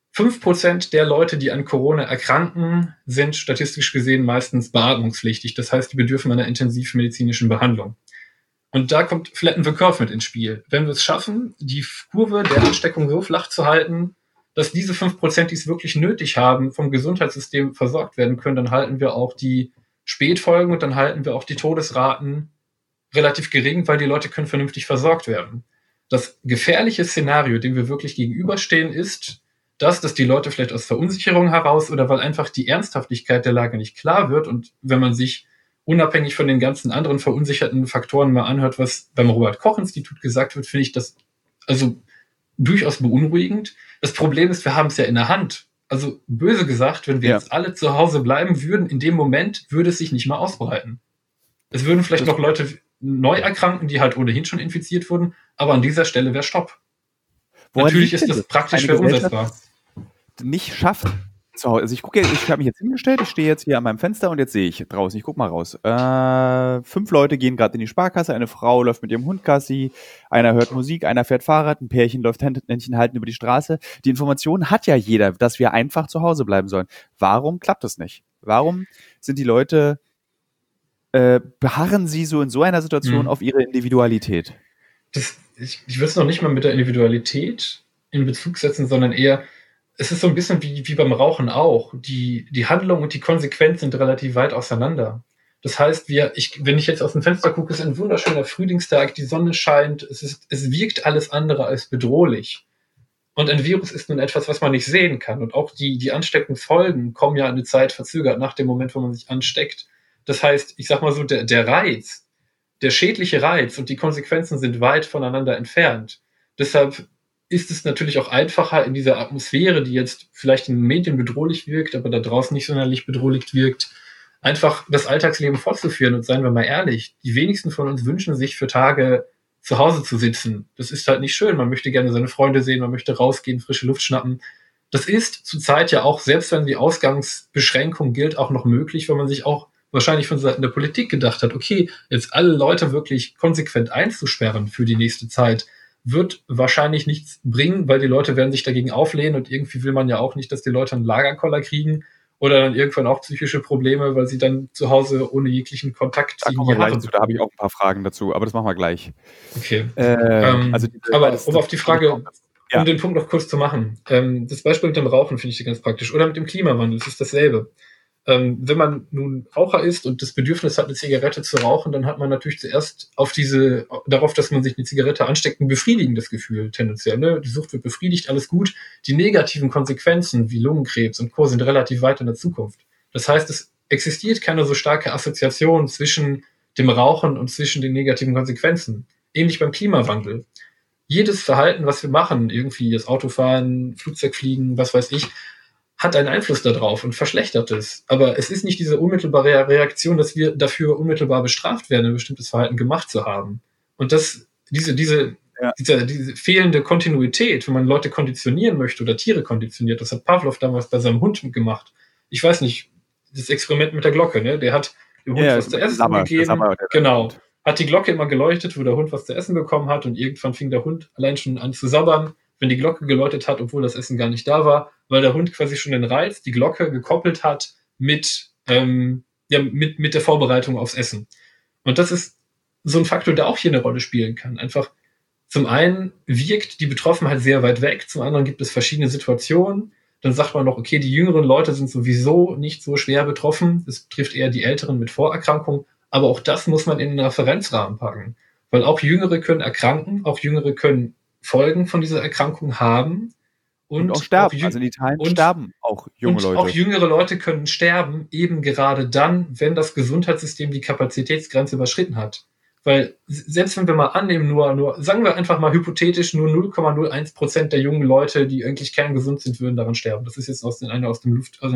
5% der Leute, die an Corona erkranken, sind statistisch gesehen meistens beatmungspflichtig. Das heißt, die bedürfen einer intensivmedizinischen Behandlung. Und da kommt Flatten the Curve mit ins Spiel. Wenn wir es schaffen, die Kurve der Ansteckung so flach zu halten, dass diese 5%, die es wirklich nötig haben, vom Gesundheitssystem versorgt werden können, dann halten wir auch die Spätfolgen und dann halten wir auch die Todesraten relativ gering, weil die Leute können vernünftig versorgt werden. Das gefährliche Szenario, dem wir wirklich gegenüberstehen, ist, dass die Leute vielleicht aus Verunsicherung heraus oder weil einfach die Ernsthaftigkeit der Lage nicht klar wird und wenn man sich unabhängig von den ganzen anderen verunsicherten Faktoren mal anhört, was beim Robert-Koch-Institut gesagt wird, finde ich das also durchaus beunruhigend. Das Problem ist, wir haben es ja in der Hand. Also böse gesagt, wenn wir jetzt alle zu Hause bleiben würden, in dem Moment würde es sich nicht mehr ausbreiten. Es würden vielleicht noch Leute neu erkranken, die halt ohnehin schon infiziert wurden, aber an dieser Stelle wäre Stopp. Natürlich ist das praktisch schwer umsetzbar. Nicht schafft zu Hause. Also ich habe mich jetzt hingestellt, ich stehe jetzt hier an meinem Fenster und jetzt sehe ich draußen, ich guck mal raus. 5 Leute gehen gerade in die Sparkasse, eine Frau läuft mit ihrem Hund Gassi, einer hört Musik, einer fährt Fahrrad, ein Pärchen läuft Händchen halten über die Straße. Die Information hat ja jeder, dass wir einfach zu Hause bleiben sollen. Warum klappt das nicht? Warum sind die Leute, beharren sie so in so einer Situation auf ihre Individualität? ich würde es noch nicht mal mit der Individualität in Bezug setzen, sondern eher, es ist so ein bisschen wie beim Rauchen auch. Die Handlung und die Konsequenz sind relativ weit auseinander. Das heißt, wenn ich jetzt aus dem Fenster gucke, ist ein wunderschöner Frühlingstag, die Sonne scheint, es wirkt alles andere als bedrohlich. Und ein Virus ist nun etwas, was man nicht sehen kann. Und auch die ansteckenden Folgen kommen ja eine Zeit verzögert nach dem Moment, wo man sich ansteckt. Das heißt, ich sag mal so, der Reiz, der schädliche Reiz und die Konsequenzen sind weit voneinander entfernt. Deshalb ist es natürlich auch einfacher in dieser Atmosphäre, die jetzt vielleicht in den Medien bedrohlich wirkt, aber da draußen nicht sonderlich bedrohlich wirkt, einfach das Alltagsleben fortzuführen. Und seien wir mal ehrlich, die wenigsten von uns wünschen sich für Tage zu Hause zu sitzen. Das ist halt nicht schön. Man möchte gerne seine Freunde sehen, man möchte rausgehen, frische Luft schnappen. Das ist zurzeit ja auch, selbst wenn die Ausgangsbeschränkung gilt, auch noch möglich, weil man sich auch wahrscheinlich von Seiten der Politik gedacht hat, okay, jetzt alle Leute wirklich konsequent einzusperren für die nächste Zeit, wird wahrscheinlich nichts bringen, weil die Leute werden sich dagegen auflehnen und irgendwie will man ja auch nicht, dass die Leute einen Lagerkoller kriegen oder dann irgendwann auch psychische Probleme, weil sie dann zu Hause ohne jeglichen Kontakt da kommen wir gleich zu, da habe ich auch ein paar Fragen dazu, aber das machen wir gleich. Okay. Also aber um auf die Frage, um den Punkt noch kurz zu machen, das Beispiel mit dem Rauchen finde ich ganz praktisch. Oder mit dem Klimawandel, es ist dasselbe. Wenn man nun Raucher ist und das Bedürfnis hat, eine Zigarette zu rauchen, dann hat man natürlich zuerst darauf, dass man sich eine Zigarette ansteckt, ein befriedigendes Gefühl tendenziell. Ne? Die Sucht wird befriedigt, alles gut. Die negativen Konsequenzen wie Lungenkrebs und Co. sind relativ weit in der Zukunft. Das heißt, es existiert keine so starke Assoziation zwischen dem Rauchen und zwischen den negativen Konsequenzen. Ähnlich beim Klimawandel. Jedes Verhalten, was wir machen, irgendwie das Autofahren, Flugzeugfliegen, was weiß ich, hat einen Einfluss darauf und verschlechtert es. Aber es ist nicht diese unmittelbare Reaktion, dass wir dafür unmittelbar bestraft werden, ein bestimmtes Verhalten gemacht zu haben. Und diese fehlende Kontinuität, wenn man Leute konditionieren möchte oder Tiere konditioniert, das hat Pavlov damals bei seinem Hund gemacht. Ich weiß nicht, das Experiment mit der Glocke, ne? Der hat dem Hund was zu essen gegeben. Genau. Hat die Glocke immer geleuchtet, wo der Hund was zu essen bekommen hat und irgendwann fing der Hund allein schon an zu sabbern, wenn die Glocke geläutet hat, obwohl das Essen gar nicht da war, weil der Hund quasi schon den Reiz, die Glocke gekoppelt hat mit der Vorbereitung aufs Essen. Und das ist so ein Faktor, der auch hier eine Rolle spielen kann. Einfach zum einen wirkt die Betroffenheit sehr weit weg, zum anderen gibt es verschiedene Situationen. Dann sagt man noch, okay, die jüngeren Leute sind sowieso nicht so schwer betroffen. Es betrifft eher die Älteren mit Vorerkrankungen. Aber auch das muss man in den Referenzrahmen packen. Weil auch Jüngere können erkranken, auch Jüngere können Folgen von dieser Erkrankung haben. Und auch sterben. Also in Italien sterben auch junge Leute. Und auch jüngere Leute können sterben, eben gerade dann, wenn das Gesundheitssystem die Kapazitätsgrenze überschritten hat. Weil selbst wenn wir mal annehmen, nur sagen wir einfach mal hypothetisch, nur 0,01% der jungen Leute, die eigentlich kerngesund sind, würden daran sterben. Das ist jetzt eine aus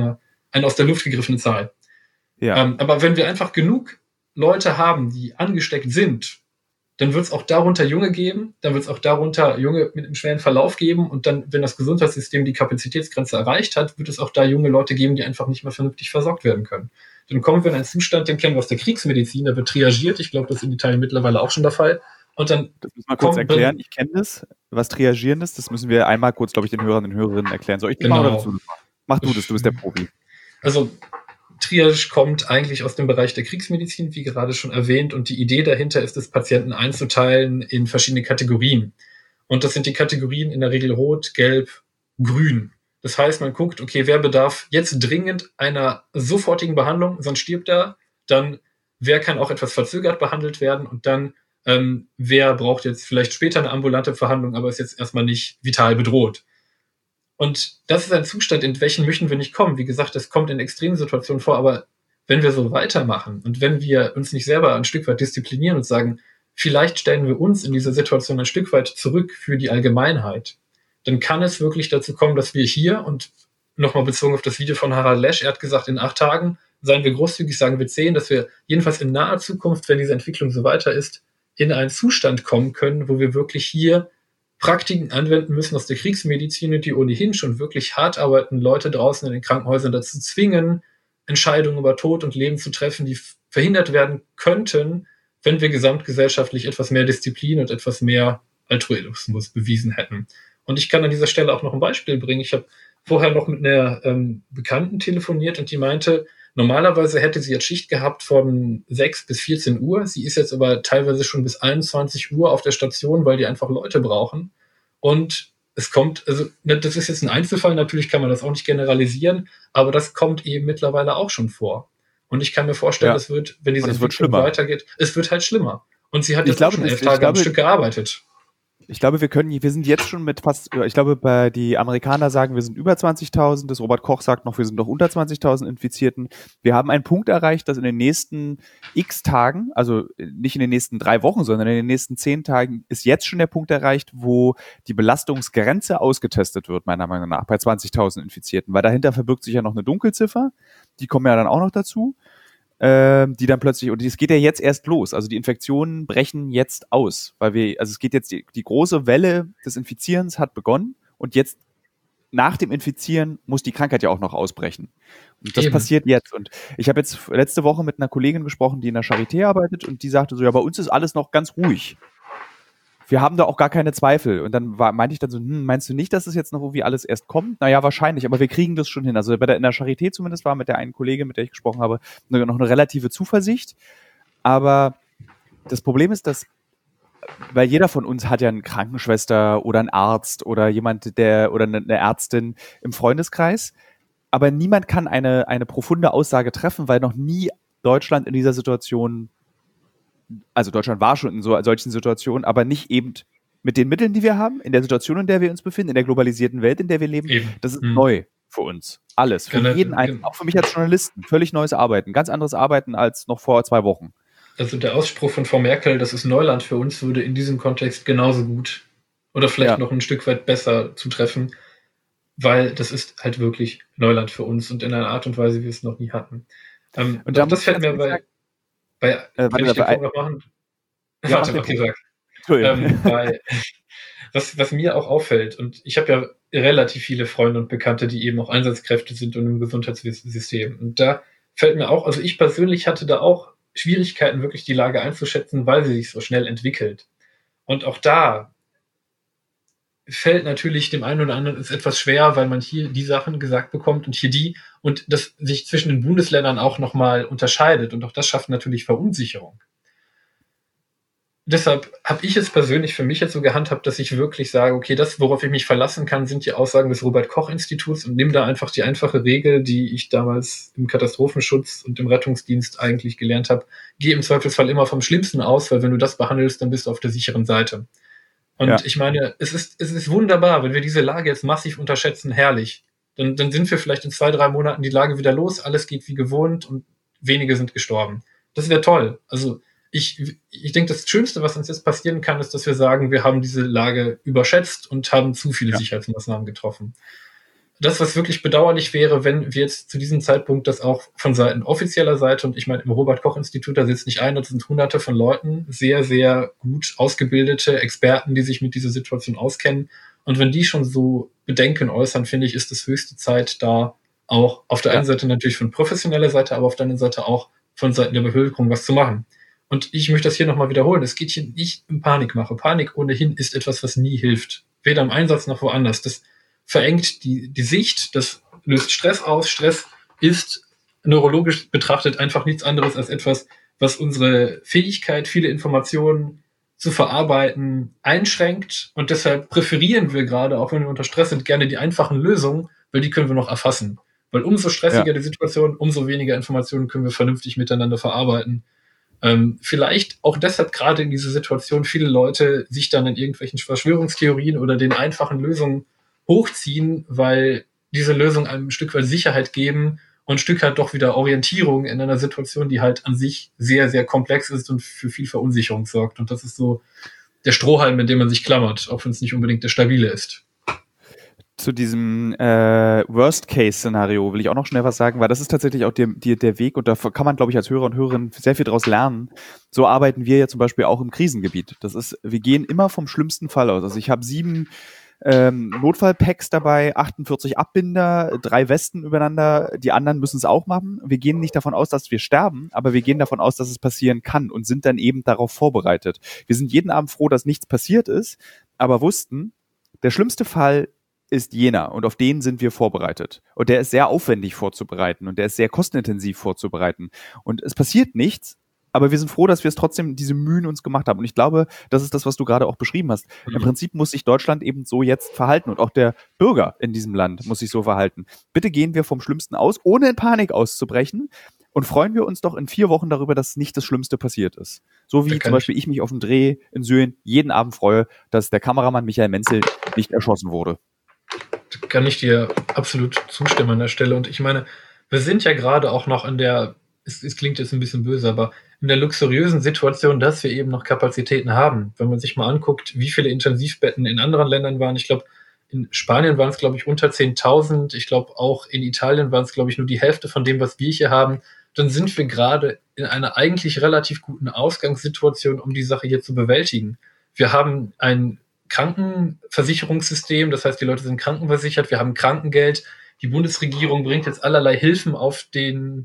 der Luft gegriffene Zahl. Ja. Aber wenn wir einfach genug Leute haben, die angesteckt sind, dann wird es auch darunter Junge geben, dann wird es auch darunter Junge mit einem schweren Verlauf geben und dann, wenn das Gesundheitssystem die Kapazitätsgrenze erreicht hat, wird es auch da junge Leute geben, die einfach nicht mehr vernünftig versorgt werden können. Dann kommen wir in einen Zustand, den kennen wir aus der Kriegsmedizin, da wird triagiert, ich glaube, das ist in Italien mittlerweile auch schon der Fall. Und dann das müssen wir kurz erklären, ich kenne das, was Triagieren ist, das müssen wir einmal kurz, glaube ich, den Hörern und Hörerinnen erklären. Soll ich das machen oder dazu? Mach du das, du bist der Profi. Also Triage kommt eigentlich aus dem Bereich der Kriegsmedizin, wie gerade schon erwähnt, und die Idee dahinter ist es, Patienten einzuteilen in verschiedene Kategorien. Und das sind die Kategorien in der Regel Rot, Gelb, Grün. Das heißt, man guckt, okay, wer bedarf jetzt dringend einer sofortigen Behandlung, sonst stirbt er, dann wer kann auch etwas verzögert behandelt werden und dann wer braucht jetzt vielleicht später eine ambulante Behandlung, aber ist jetzt erstmal nicht vital bedroht. Und das ist ein Zustand, in welchen möchten wir nicht kommen. Wie gesagt, das kommt in extremen Situationen vor, aber wenn wir so weitermachen und wenn wir uns nicht selber ein Stück weit disziplinieren und sagen, vielleicht stellen wir uns in dieser Situation ein Stück weit zurück für die Allgemeinheit, dann kann es wirklich dazu kommen, dass wir hier, und nochmal bezogen auf das Video von Harald Lesch, er hat gesagt, in 8 Tagen, seien wir großzügig, sagen wir 10, dass wir jedenfalls in naher Zukunft, wenn diese Entwicklung so weiter ist, in einen Zustand kommen können, wo wir wirklich hier Praktiken anwenden müssen aus der Kriegsmedizin, die ohnehin schon wirklich hart arbeitenden Leute draußen in den Krankenhäusern dazu zwingen, Entscheidungen über Tod und Leben zu treffen, die verhindert werden könnten, wenn wir gesamtgesellschaftlich etwas mehr Disziplin und etwas mehr Altruismus bewiesen hätten. Und ich kann an dieser Stelle auch noch ein Beispiel bringen. Ich habe vorher noch mit einer Bekannten telefoniert und die meinte, Normalerweise hätte sie jetzt Schicht gehabt von 6 bis 14 Uhr. Sie ist jetzt aber teilweise schon bis 21 Uhr auf der Station, weil die einfach Leute brauchen. Und es kommt, also das ist jetzt ein Einzelfall, natürlich kann man das auch nicht generalisieren, aber das kommt eben mittlerweile auch schon vor. Und ich kann mir vorstellen, es wird, wenn diese Entwicklung weitergeht, es wird halt schlimmer. Und sie hat jetzt auch schon 11 Tage am Stück gearbeitet. Ich glaube, wir sind jetzt schon mit fast, ich glaube, die Amerikaner sagen, wir sind über 20.000, das Robert Koch sagt noch, wir sind noch unter 20.000 Infizierten. Wir haben einen Punkt erreicht, dass in den nächsten x Tagen, also nicht in den nächsten 3 Wochen, sondern in den nächsten 10 Tagen ist jetzt schon der Punkt erreicht, wo die Belastungsgrenze ausgetestet wird, meiner Meinung nach, bei 20.000 Infizierten, weil dahinter verbirgt sich ja noch eine Dunkelziffer, die kommen ja dann auch noch dazu. Die dann plötzlich, und es geht ja jetzt erst los, also die Infektionen brechen jetzt aus, weil es geht jetzt, die große Welle des Infizierens hat begonnen und jetzt nach dem Infizieren muss die Krankheit ja auch noch ausbrechen. Und das passiert jetzt. Und ich habe jetzt letzte Woche mit einer Kollegin gesprochen, die in der Charité arbeitet und die sagte so, ja, bei uns ist alles noch ganz ruhig. Wir haben da auch gar keine Zweifel. Und dann meinte ich dann so, meinst du nicht, dass es jetzt noch irgendwie alles erst kommt? Naja, wahrscheinlich, aber wir kriegen das schon hin. Also in der Charité zumindest war mit der einen Kollegin, mit der ich gesprochen habe, noch eine relative Zuversicht. Aber das Problem ist, dass, weil jeder von uns hat ja eine Krankenschwester oder einen Arzt oder jemand, oder eine Ärztin im Freundeskreis, aber niemand kann eine profunde Aussage treffen, weil noch nie Deutschland in dieser Situation, also Deutschland war schon in solchen Situationen, aber nicht eben mit den Mitteln, die wir haben, in der Situation, in der wir uns befinden, in der globalisierten Welt, in der wir leben. Das ist neu für uns. Alles. Für jeden Einzelnen, auch für mich als Journalisten. Völlig neues Arbeiten. Ganz anderes Arbeiten als noch vor 2 Wochen. Also der Ausspruch von Frau Merkel, das ist Neuland für uns, würde in diesem Kontext genauso gut oder vielleicht noch ein Stück weit besser zutreffen, weil das ist halt wirklich Neuland für uns und in einer Art und Weise, wie wir es noch nie hatten. Und das fällt mir wenn ich den Punkt noch machen? Ja, okay, sag. Was mir auch auffällt, und ich habe ja relativ viele Freunde und Bekannte, die eben auch Einsatzkräfte sind und im Gesundheitssystem. Und da fällt mir auch, also ich persönlich hatte da auch Schwierigkeiten, wirklich die Lage einzuschätzen, weil sie sich so schnell entwickelt. Und auch da fällt natürlich dem einen oder anderen ist etwas schwer, weil man hier die Sachen gesagt bekommt und hier die und das sich zwischen den Bundesländern auch nochmal unterscheidet und auch das schafft natürlich Verunsicherung. Deshalb habe ich es persönlich für mich jetzt so gehandhabt, dass ich wirklich sage, okay, das, worauf ich mich verlassen kann, sind die Aussagen des Robert-Koch-Instituts und nehme da einfach die einfache Regel, die ich damals im Katastrophenschutz und im Rettungsdienst eigentlich gelernt habe. Geh im Zweifelsfall immer vom Schlimmsten aus, weil wenn du das behandelst, dann bist du auf der sicheren Seite. Und ich meine, es ist wunderbar, wenn wir diese Lage jetzt massiv unterschätzen, herrlich. Dann sind wir vielleicht in 2-3 Monaten die Lage wieder los, alles geht wie gewohnt und wenige sind gestorben. Das wäre toll. Also ich denke, das Schönste, was uns jetzt passieren kann, ist, dass wir sagen, wir haben diese Lage überschätzt und haben zu viele Sicherheitsmaßnahmen getroffen. Das, was wirklich bedauerlich wäre, wenn wir jetzt zu diesem Zeitpunkt das auch von Seiten offizieller Seite, und ich meine, im Robert-Koch-Institut, da sitzt nicht einer, das sind Hunderte von Leuten, sehr, sehr gut ausgebildete Experten, die sich mit dieser Situation auskennen. Und wenn die schon so Bedenken äußern, finde ich, ist es höchste Zeit, da auch auf der einen Seite natürlich von professioneller Seite, aber auf der anderen Seite auch von Seiten der Bevölkerung was zu machen. Und ich möchte das hier nochmal wiederholen. Es geht hier nicht um Panikmache. Panik ohnehin ist etwas, was nie hilft. Weder im Einsatz noch woanders. Das verengt die Sicht, das löst Stress aus. Stress ist neurologisch betrachtet einfach nichts anderes als etwas, was unsere Fähigkeit, viele Informationen zu verarbeiten, einschränkt. Und deshalb präferieren wir gerade, auch wenn wir unter Stress sind, gerne die einfachen Lösungen, weil die können wir noch erfassen. Weil umso stressiger die Situation, umso weniger Informationen können wir vernünftig miteinander verarbeiten. Vielleicht auch deshalb gerade in dieser Situation viele Leute sich dann in irgendwelchen Verschwörungstheorien oder den einfachen Lösungen hochziehen, weil diese Lösungen einem ein Stück weit Sicherheit geben und ein Stück halt doch wieder Orientierung in einer Situation, die halt an sich sehr, sehr komplex ist und für viel Verunsicherung sorgt. Und das ist so der Strohhalm, mit dem man sich klammert, auch wenn es nicht unbedingt der stabile ist. Zu diesem Worst-Case-Szenario will ich auch noch schnell was sagen, weil das ist tatsächlich auch der Weg und da kann man, glaube ich, als Hörer und Hörerin sehr viel daraus lernen. So arbeiten wir ja zum Beispiel auch im Krisengebiet. Wir gehen immer vom schlimmsten Fall aus. Also ich habe 7 Notfallpacks dabei, 48 Abbinder, 3 Westen übereinander, die anderen müssen es auch machen. Wir gehen nicht davon aus, dass wir sterben, aber wir gehen davon aus, dass es passieren kann und sind dann eben darauf vorbereitet. Wir sind jeden Abend froh, dass nichts passiert ist, aber wussten, der schlimmste Fall ist jener und auf den sind wir vorbereitet. Und der ist sehr aufwendig vorzubereiten und der ist sehr kostenintensiv vorzubereiten. Und es passiert nichts, aber wir sind froh, dass wir es trotzdem diese Mühen uns gemacht haben. Und ich glaube, das ist das, was du gerade auch beschrieben hast. Im Prinzip muss sich Deutschland eben so jetzt verhalten und auch der Bürger in diesem Land muss sich so verhalten. Bitte gehen wir vom Schlimmsten aus, ohne in Panik auszubrechen. Und freuen wir uns doch in 4 Wochen darüber, dass nicht das Schlimmste passiert ist. So wie zum Beispiel ich mich auf den Dreh in Syrien jeden Abend freue, dass der Kameramann Michael Menzel nicht erschossen wurde. Da kann ich dir absolut zustimmen an der Stelle. Und ich meine, wir sind ja gerade auch noch in der, es klingt jetzt ein bisschen böse, aber in der luxuriösen Situation, dass wir eben noch Kapazitäten haben. Wenn man sich mal anguckt, wie viele Intensivbetten in anderen Ländern waren, ich glaube, in Spanien waren es, glaube ich, unter 10.000. Ich glaube, auch in Italien waren es, glaube ich, nur die Hälfte von dem, was wir hier haben. Dann sind wir gerade in einer eigentlich relativ guten Ausgangssituation, um die Sache hier zu bewältigen. Wir haben ein Krankenversicherungssystem, das heißt, die Leute sind krankenversichert, wir haben Krankengeld. Die Bundesregierung bringt jetzt allerlei Hilfen auf den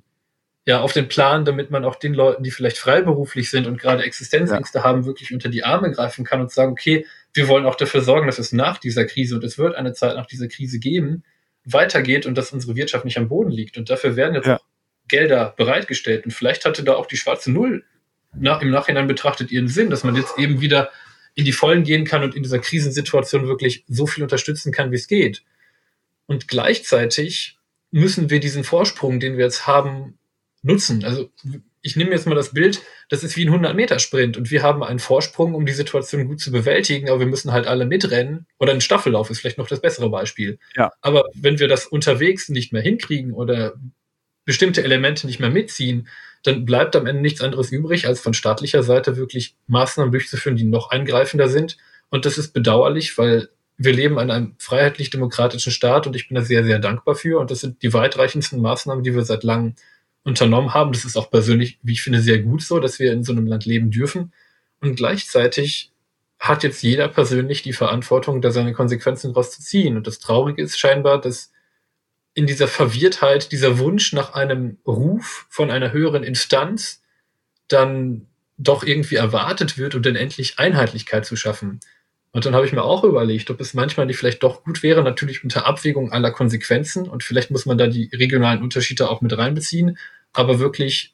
Plan, damit man auch den Leuten, die vielleicht freiberuflich sind und gerade Existenzängste haben, wirklich unter die Arme greifen kann und sagen, okay, wir wollen auch dafür sorgen, dass es nach dieser Krise, und es wird eine Zeit nach dieser Krise geben, weitergeht und dass unsere Wirtschaft nicht am Boden liegt. Und dafür werden jetzt auch Gelder bereitgestellt. Und vielleicht hatte da auch die schwarze Null im Nachhinein betrachtet ihren Sinn, dass man jetzt eben wieder in die Vollen gehen kann und in dieser Krisensituation wirklich so viel unterstützen kann, wie es geht. Und gleichzeitig müssen wir diesen Vorsprung, den wir jetzt haben, nutzen. Also ich nehme jetzt mal das Bild, das ist wie ein 100-Meter-Sprint und wir haben einen Vorsprung, um die Situation gut zu bewältigen, aber wir müssen halt alle mitrennen, oder ein Staffellauf ist vielleicht noch das bessere Beispiel. Ja. Aber wenn wir das unterwegs nicht mehr hinkriegen oder bestimmte Elemente nicht mehr mitziehen, dann bleibt am Ende nichts anderes übrig, als von staatlicher Seite wirklich Maßnahmen durchzuführen, die noch eingreifender sind. Und das ist bedauerlich, weil wir leben in einem freiheitlich-demokratischen Staat und ich bin da sehr, sehr dankbar für. Und das sind die weitreichendsten Maßnahmen, die wir seit langem unternommen haben. Das ist auch persönlich, wie ich finde, sehr gut so, dass wir in so einem Land leben dürfen. Und gleichzeitig hat jetzt jeder persönlich die Verantwortung, da seine Konsequenzen daraus zu ziehen. Und das Traurige ist scheinbar, dass in dieser Verwirrtheit, dieser Wunsch nach einem Ruf von einer höheren Instanz dann doch irgendwie erwartet wird, um dann endlich Einheitlichkeit zu schaffen. Und dann habe ich mir auch überlegt, ob es manchmal nicht vielleicht doch gut wäre, natürlich unter Abwägung aller Konsequenzen, und vielleicht muss man da die regionalen Unterschiede auch mit reinbeziehen, aber wirklich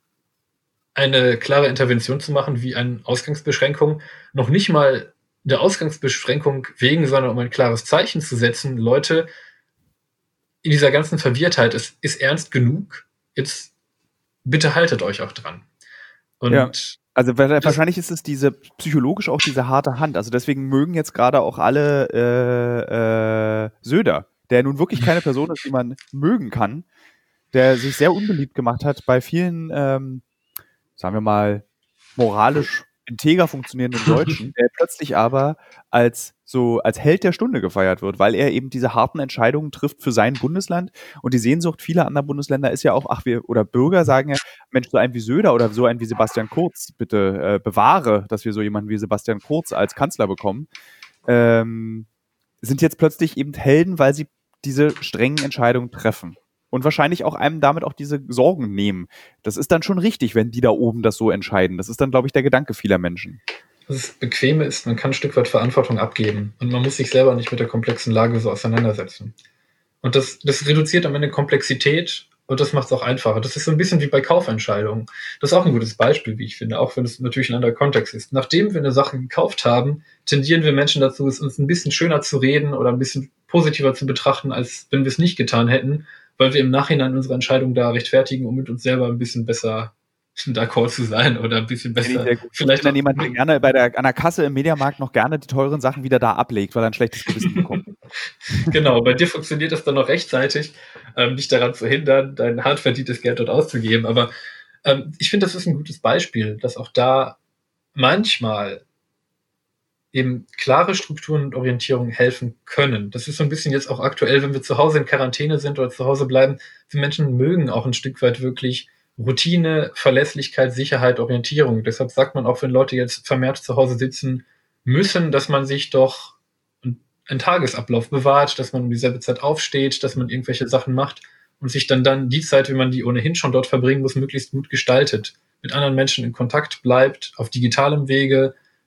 eine klare Intervention zu machen, wie eine Ausgangsbeschränkung, noch nicht mal der Ausgangsbeschränkung wegen, sondern um ein klares Zeichen zu setzen, Leute, in dieser ganzen Verwirrtheit, es ist ernst genug, jetzt bitte haltet euch auch dran. Und also wahrscheinlich ist es psychologisch auch diese harte Hand. Also deswegen mögen jetzt gerade auch alle Söder, der nun wirklich keine Person ist, die man mögen kann, der sich sehr unbeliebt gemacht hat bei vielen, sagen wir mal, moralisch integer funktionierenden Deutschen, der plötzlich aber als Held der Stunde gefeiert wird, weil er eben diese harten Entscheidungen trifft für sein Bundesland. Und die Sehnsucht vieler anderer Bundesländer ist ja auch, oder Bürger sagen ja, Mensch, so einen wie Söder oder so einen wie Sebastian Kurz, bitte bewahre, dass wir so jemanden wie Sebastian Kurz als Kanzler bekommen, sind jetzt plötzlich eben Helden, weil sie diese strengen Entscheidungen treffen. Und wahrscheinlich auch einem damit auch diese Sorgen nehmen. Das ist dann schon richtig, wenn die da oben das so entscheiden. Das ist dann, glaube ich, der Gedanke vieler Menschen. Das Bequeme ist, man kann ein Stück weit Verantwortung abgeben. Und man muss sich selber nicht mit der komplexen Lage so auseinandersetzen. Und das reduziert am Ende Komplexität und das macht es auch einfacher. Das ist so ein bisschen wie bei Kaufentscheidungen. Das ist auch ein gutes Beispiel, wie ich finde, auch wenn es natürlich ein anderer Kontext ist. Nachdem wir eine Sache gekauft haben, tendieren wir Menschen dazu, es uns ein bisschen schöner zu reden oder ein bisschen positiver zu betrachten, als wenn wir es nicht getan hätten, weil wir im Nachhinein unsere Entscheidung da rechtfertigen, um mit uns selber ein bisschen besser d'accord zu sein oder ein bisschen besser. Vielleicht dann jemand, der gerne an der Kasse im Mediamarkt noch gerne die teuren Sachen wieder da ablegt, weil er ein schlechtes Gewissen bekommt. Genau, bei dir funktioniert das dann noch rechtzeitig, dich daran zu hindern, dein hart verdientes Geld dort auszugeben. Aber ich finde, das ist ein gutes Beispiel, dass auch da manchmal eben klare Strukturen und Orientierung helfen können. Das ist so ein bisschen jetzt auch aktuell, wenn wir zu Hause in Quarantäne sind oder zu Hause bleiben. Die Menschen mögen auch ein Stück weit wirklich Routine, Verlässlichkeit, Sicherheit, Orientierung. Deshalb sagt man auch, wenn Leute jetzt vermehrt zu Hause sitzen müssen, dass man sich doch einen Tagesablauf bewahrt, dass man um dieselbe Zeit aufsteht, dass man irgendwelche Sachen macht und sich dann die Zeit, wie man die ohnehin schon dort verbringen muss, möglichst gut gestaltet. Mit anderen Menschen in Kontakt bleibt, auf digitalem Wege,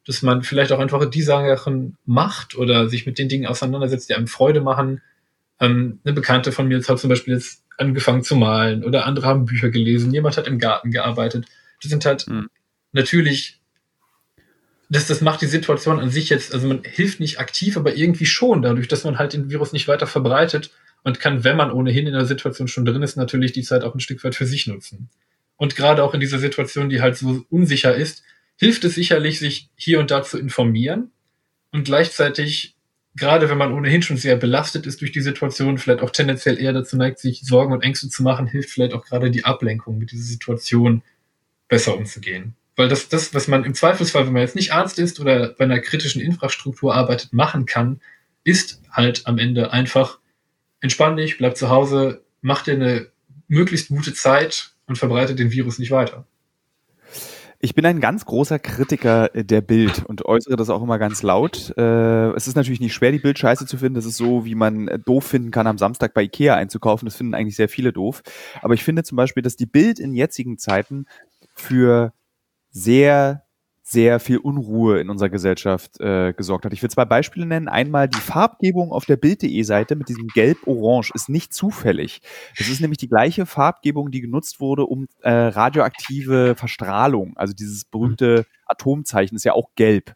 dass man vielleicht auch einfach die Sachen macht oder sich mit den Dingen auseinandersetzt, die einem Freude machen. Eine Bekannte von mir hat zum Beispiel jetzt angefangen zu malen oder andere haben Bücher gelesen, jemand hat im Garten gearbeitet. Das sind halt natürlich, das macht die Situation an sich jetzt, also man hilft nicht aktiv, aber irgendwie schon, dadurch, dass man halt den Virus nicht weiter verbreitet und kann, wenn man ohnehin in der Situation schon drin ist, natürlich die Zeit auch ein Stück weit für sich nutzen. Und gerade auch in dieser Situation, die halt so unsicher ist, hilft es sicherlich, sich hier und da zu informieren und gleichzeitig, gerade wenn man ohnehin schon sehr belastet ist durch die Situation, vielleicht auch tendenziell eher dazu neigt, sich Sorgen und Ängste zu machen, hilft vielleicht auch gerade die Ablenkung, mit dieser Situation besser umzugehen. Weil das, was man im Zweifelsfall, wenn man jetzt nicht Arzt ist oder bei einer kritischen Infrastruktur arbeitet, machen kann, ist halt am Ende einfach entspann dich, bleib zu Hause, mach dir eine möglichst gute Zeit und verbreite den Virus nicht weiter. Ich bin ein ganz großer Kritiker der Bild und äußere das auch immer ganz laut. Es ist natürlich nicht schwer, die Bild scheiße zu finden. Das ist so, wie man doof finden kann, am Samstag bei Ikea einzukaufen. Das finden eigentlich sehr viele doof. Aber ich finde zum Beispiel, dass die Bild in jetzigen Zeiten für sehr, sehr viel Unruhe in unserer Gesellschaft gesorgt hat. Ich will 2 Beispiele nennen. Einmal die Farbgebung auf der Bild.de-Seite mit diesem Gelb-Orange ist nicht zufällig. Das ist nämlich die gleiche Farbgebung, die genutzt wurde, um radioaktive Verstrahlung, also dieses berühmte Atomzeichen ist ja auch gelb,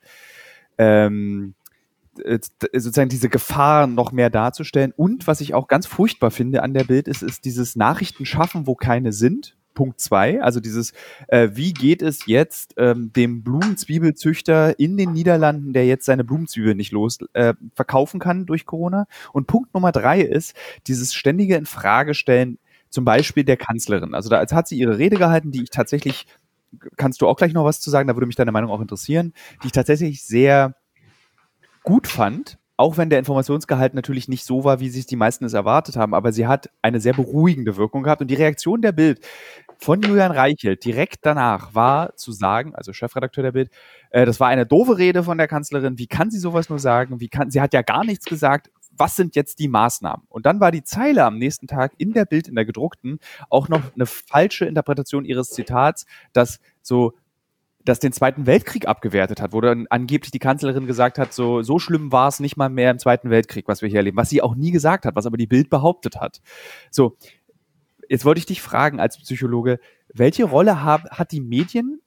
sozusagen diese Gefahr noch mehr darzustellen. Und was ich auch ganz furchtbar finde an der Bild ist dieses Nachrichten schaffen, wo keine sind. Punkt 2, also dieses, wie geht es jetzt dem Blumenzwiebelzüchter in den Niederlanden, der jetzt seine Blumenzwiebel nicht verkaufen kann durch Corona. Und Punkt Nummer 3 ist dieses ständige Infragestellen, zum Beispiel der Kanzlerin. Also da hat sie ihre Rede gehalten, die ich tatsächlich, kannst du auch gleich noch was zu sagen, da würde mich deine Meinung auch interessieren, die ich tatsächlich sehr gut fand, auch wenn der Informationsgehalt natürlich nicht so war, wie sich die meisten es erwartet haben, aber sie hat eine sehr beruhigende Wirkung gehabt und die Reaktion der Bild von Julian Reichelt direkt danach war zu sagen, also Chefredakteur der Bild, das war eine doofe Rede von der Kanzlerin, wie kann sie sowas nur sagen, sie hat ja gar nichts gesagt, was sind jetzt die Maßnahmen? Und dann war die Zeile am nächsten Tag in der Bild, in der gedruckten, auch noch eine falsche Interpretation ihres Zitats, das den Zweiten Weltkrieg abgewertet hat, wo dann angeblich die Kanzlerin gesagt hat, so schlimm war es nicht mal mehr im Zweiten Weltkrieg, was wir hier erleben, was sie auch nie gesagt hat, was aber die Bild behauptet hat. So, jetzt wollte ich dich fragen als Psychologe, welche Rolle haben die Medien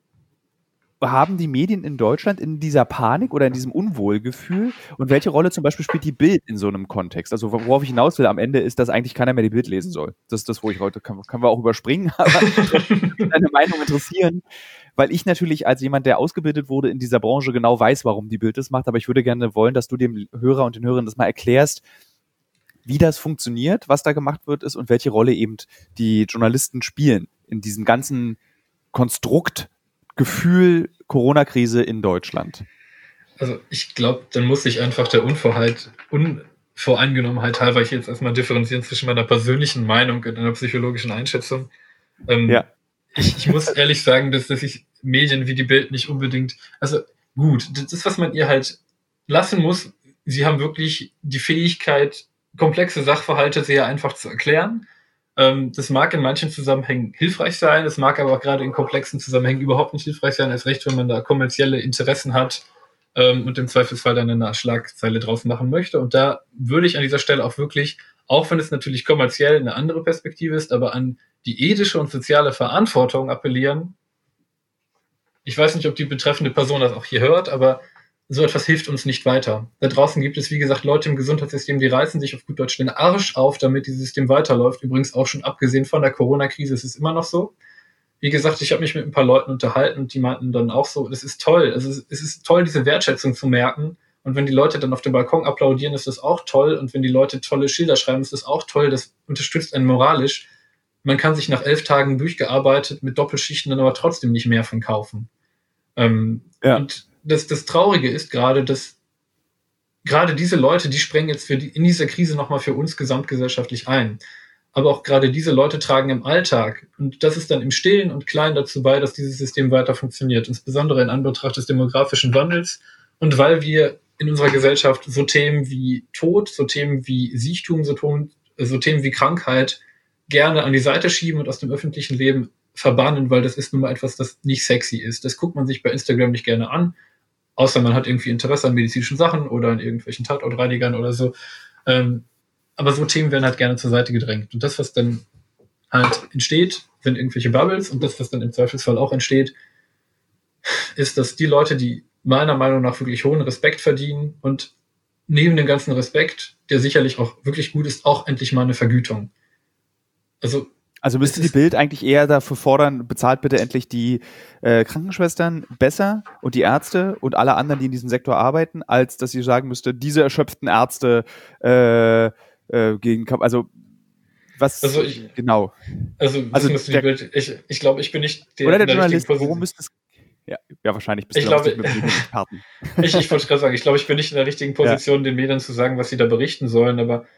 in Deutschland in dieser Panik oder in diesem Unwohlgefühl und welche Rolle zum Beispiel spielt die Bild in so einem Kontext? Also worauf ich hinaus will am Ende ist, dass eigentlich keiner mehr die Bild lesen soll. Das ist das, wo ich heute, können wir auch überspringen, aber deine Meinung interessieren, weil ich natürlich als jemand, der ausgebildet wurde in dieser Branche, genau weiß, warum die Bild das macht, aber ich würde gerne wollen, dass du dem Hörer und den Hörern das mal erklärst, wie das funktioniert, was da gemacht wird ist und welche Rolle eben die Journalisten spielen in diesem ganzen Konstrukt Gefühl Corona-Krise in Deutschland. Also ich glaube, dann muss ich einfach der Unvoreingenommenheit halber ich jetzt erstmal differenzieren zwischen meiner persönlichen Meinung und einer psychologischen Einschätzung. Ja. Ich muss ehrlich sagen, dass ich Medien wie die Bild nicht unbedingt, also gut, das ist, was man ihr halt lassen muss. Sie haben wirklich die Fähigkeit, komplexe Sachverhalte sehr einfach zu erklären. Das mag in manchen Zusammenhängen hilfreich sein, es mag aber auch gerade in komplexen Zusammenhängen überhaupt nicht hilfreich sein, erst recht, wenn man da kommerzielle Interessen hat und im Zweifelsfall dann eine Schlagzeile draus machen möchte. Und da würde ich an dieser Stelle auch wirklich, auch wenn es natürlich kommerziell eine andere Perspektive ist, aber an die ethische und soziale Verantwortung appellieren. Ich weiß nicht, ob die betreffende Person das auch hier hört, aber so etwas hilft uns nicht weiter. Da draußen gibt es, wie gesagt, Leute im Gesundheitssystem, die reißen sich auf gut Deutsch den Arsch auf, damit dieses System weiterläuft. Übrigens auch schon abgesehen von der Corona-Krise ist es immer noch so. Wie gesagt, ich habe mich mit ein paar Leuten unterhalten und die meinten dann auch so, das ist toll. Also es ist toll, diese Wertschätzung zu merken. Und wenn die Leute dann auf dem Balkon applaudieren, ist das auch toll. Und wenn die Leute tolle Schilder schreiben, ist das auch toll. Das unterstützt einen moralisch. Man kann sich nach 11 Tagen durchgearbeitet mit Doppelschichten dann aber trotzdem nicht mehr von kaufen. Ja. Und das Traurige ist gerade, dass gerade diese Leute, die sprengen jetzt in dieser Krise nochmal für uns gesamtgesellschaftlich ein. Aber auch gerade diese Leute tragen im Alltag, und das ist dann im Stillen und Kleinen dazu bei, dass dieses System weiter funktioniert, insbesondere in Anbetracht des demografischen Wandels und weil wir in unserer Gesellschaft so Themen wie Tod, so Themen wie Siechtum, so Themen wie Krankheit gerne an die Seite schieben und aus dem öffentlichen Leben verbannen, weil das ist nun mal etwas, das nicht sexy ist. Das guckt man sich bei Instagram nicht gerne an. außer man hat irgendwie Interesse an medizinischen Sachen oder an irgendwelchen Tatortreinigern oder so. Aber so Themen werden halt gerne zur Seite gedrängt. Und das, was dann halt entsteht, sind irgendwelche Bubbles, und das, was dann im Zweifelsfall auch entsteht, ist, dass die Leute, die meiner Meinung nach wirklich hohen Respekt verdienen und neben dem ganzen Respekt, der sicherlich auch wirklich gut ist, auch endlich mal eine Vergütung. Also müsste die Bild eigentlich eher dafür fordern, bezahlt bitte endlich die Krankenschwestern besser und die Ärzte und alle anderen, die in diesem Sektor arbeiten, als dass sie sagen müsste, diese erschöpften Ärzte genau. Also müsste die Bild, ich glaube, ich bin nicht der Journalist, worum müsste es? Ja, wahrscheinlich bist du mit dem Experten. Ich wollte gerade sagen, ich glaube, ich bin nicht in der richtigen Position, den Medien zu sagen, was sie da berichten sollen, aber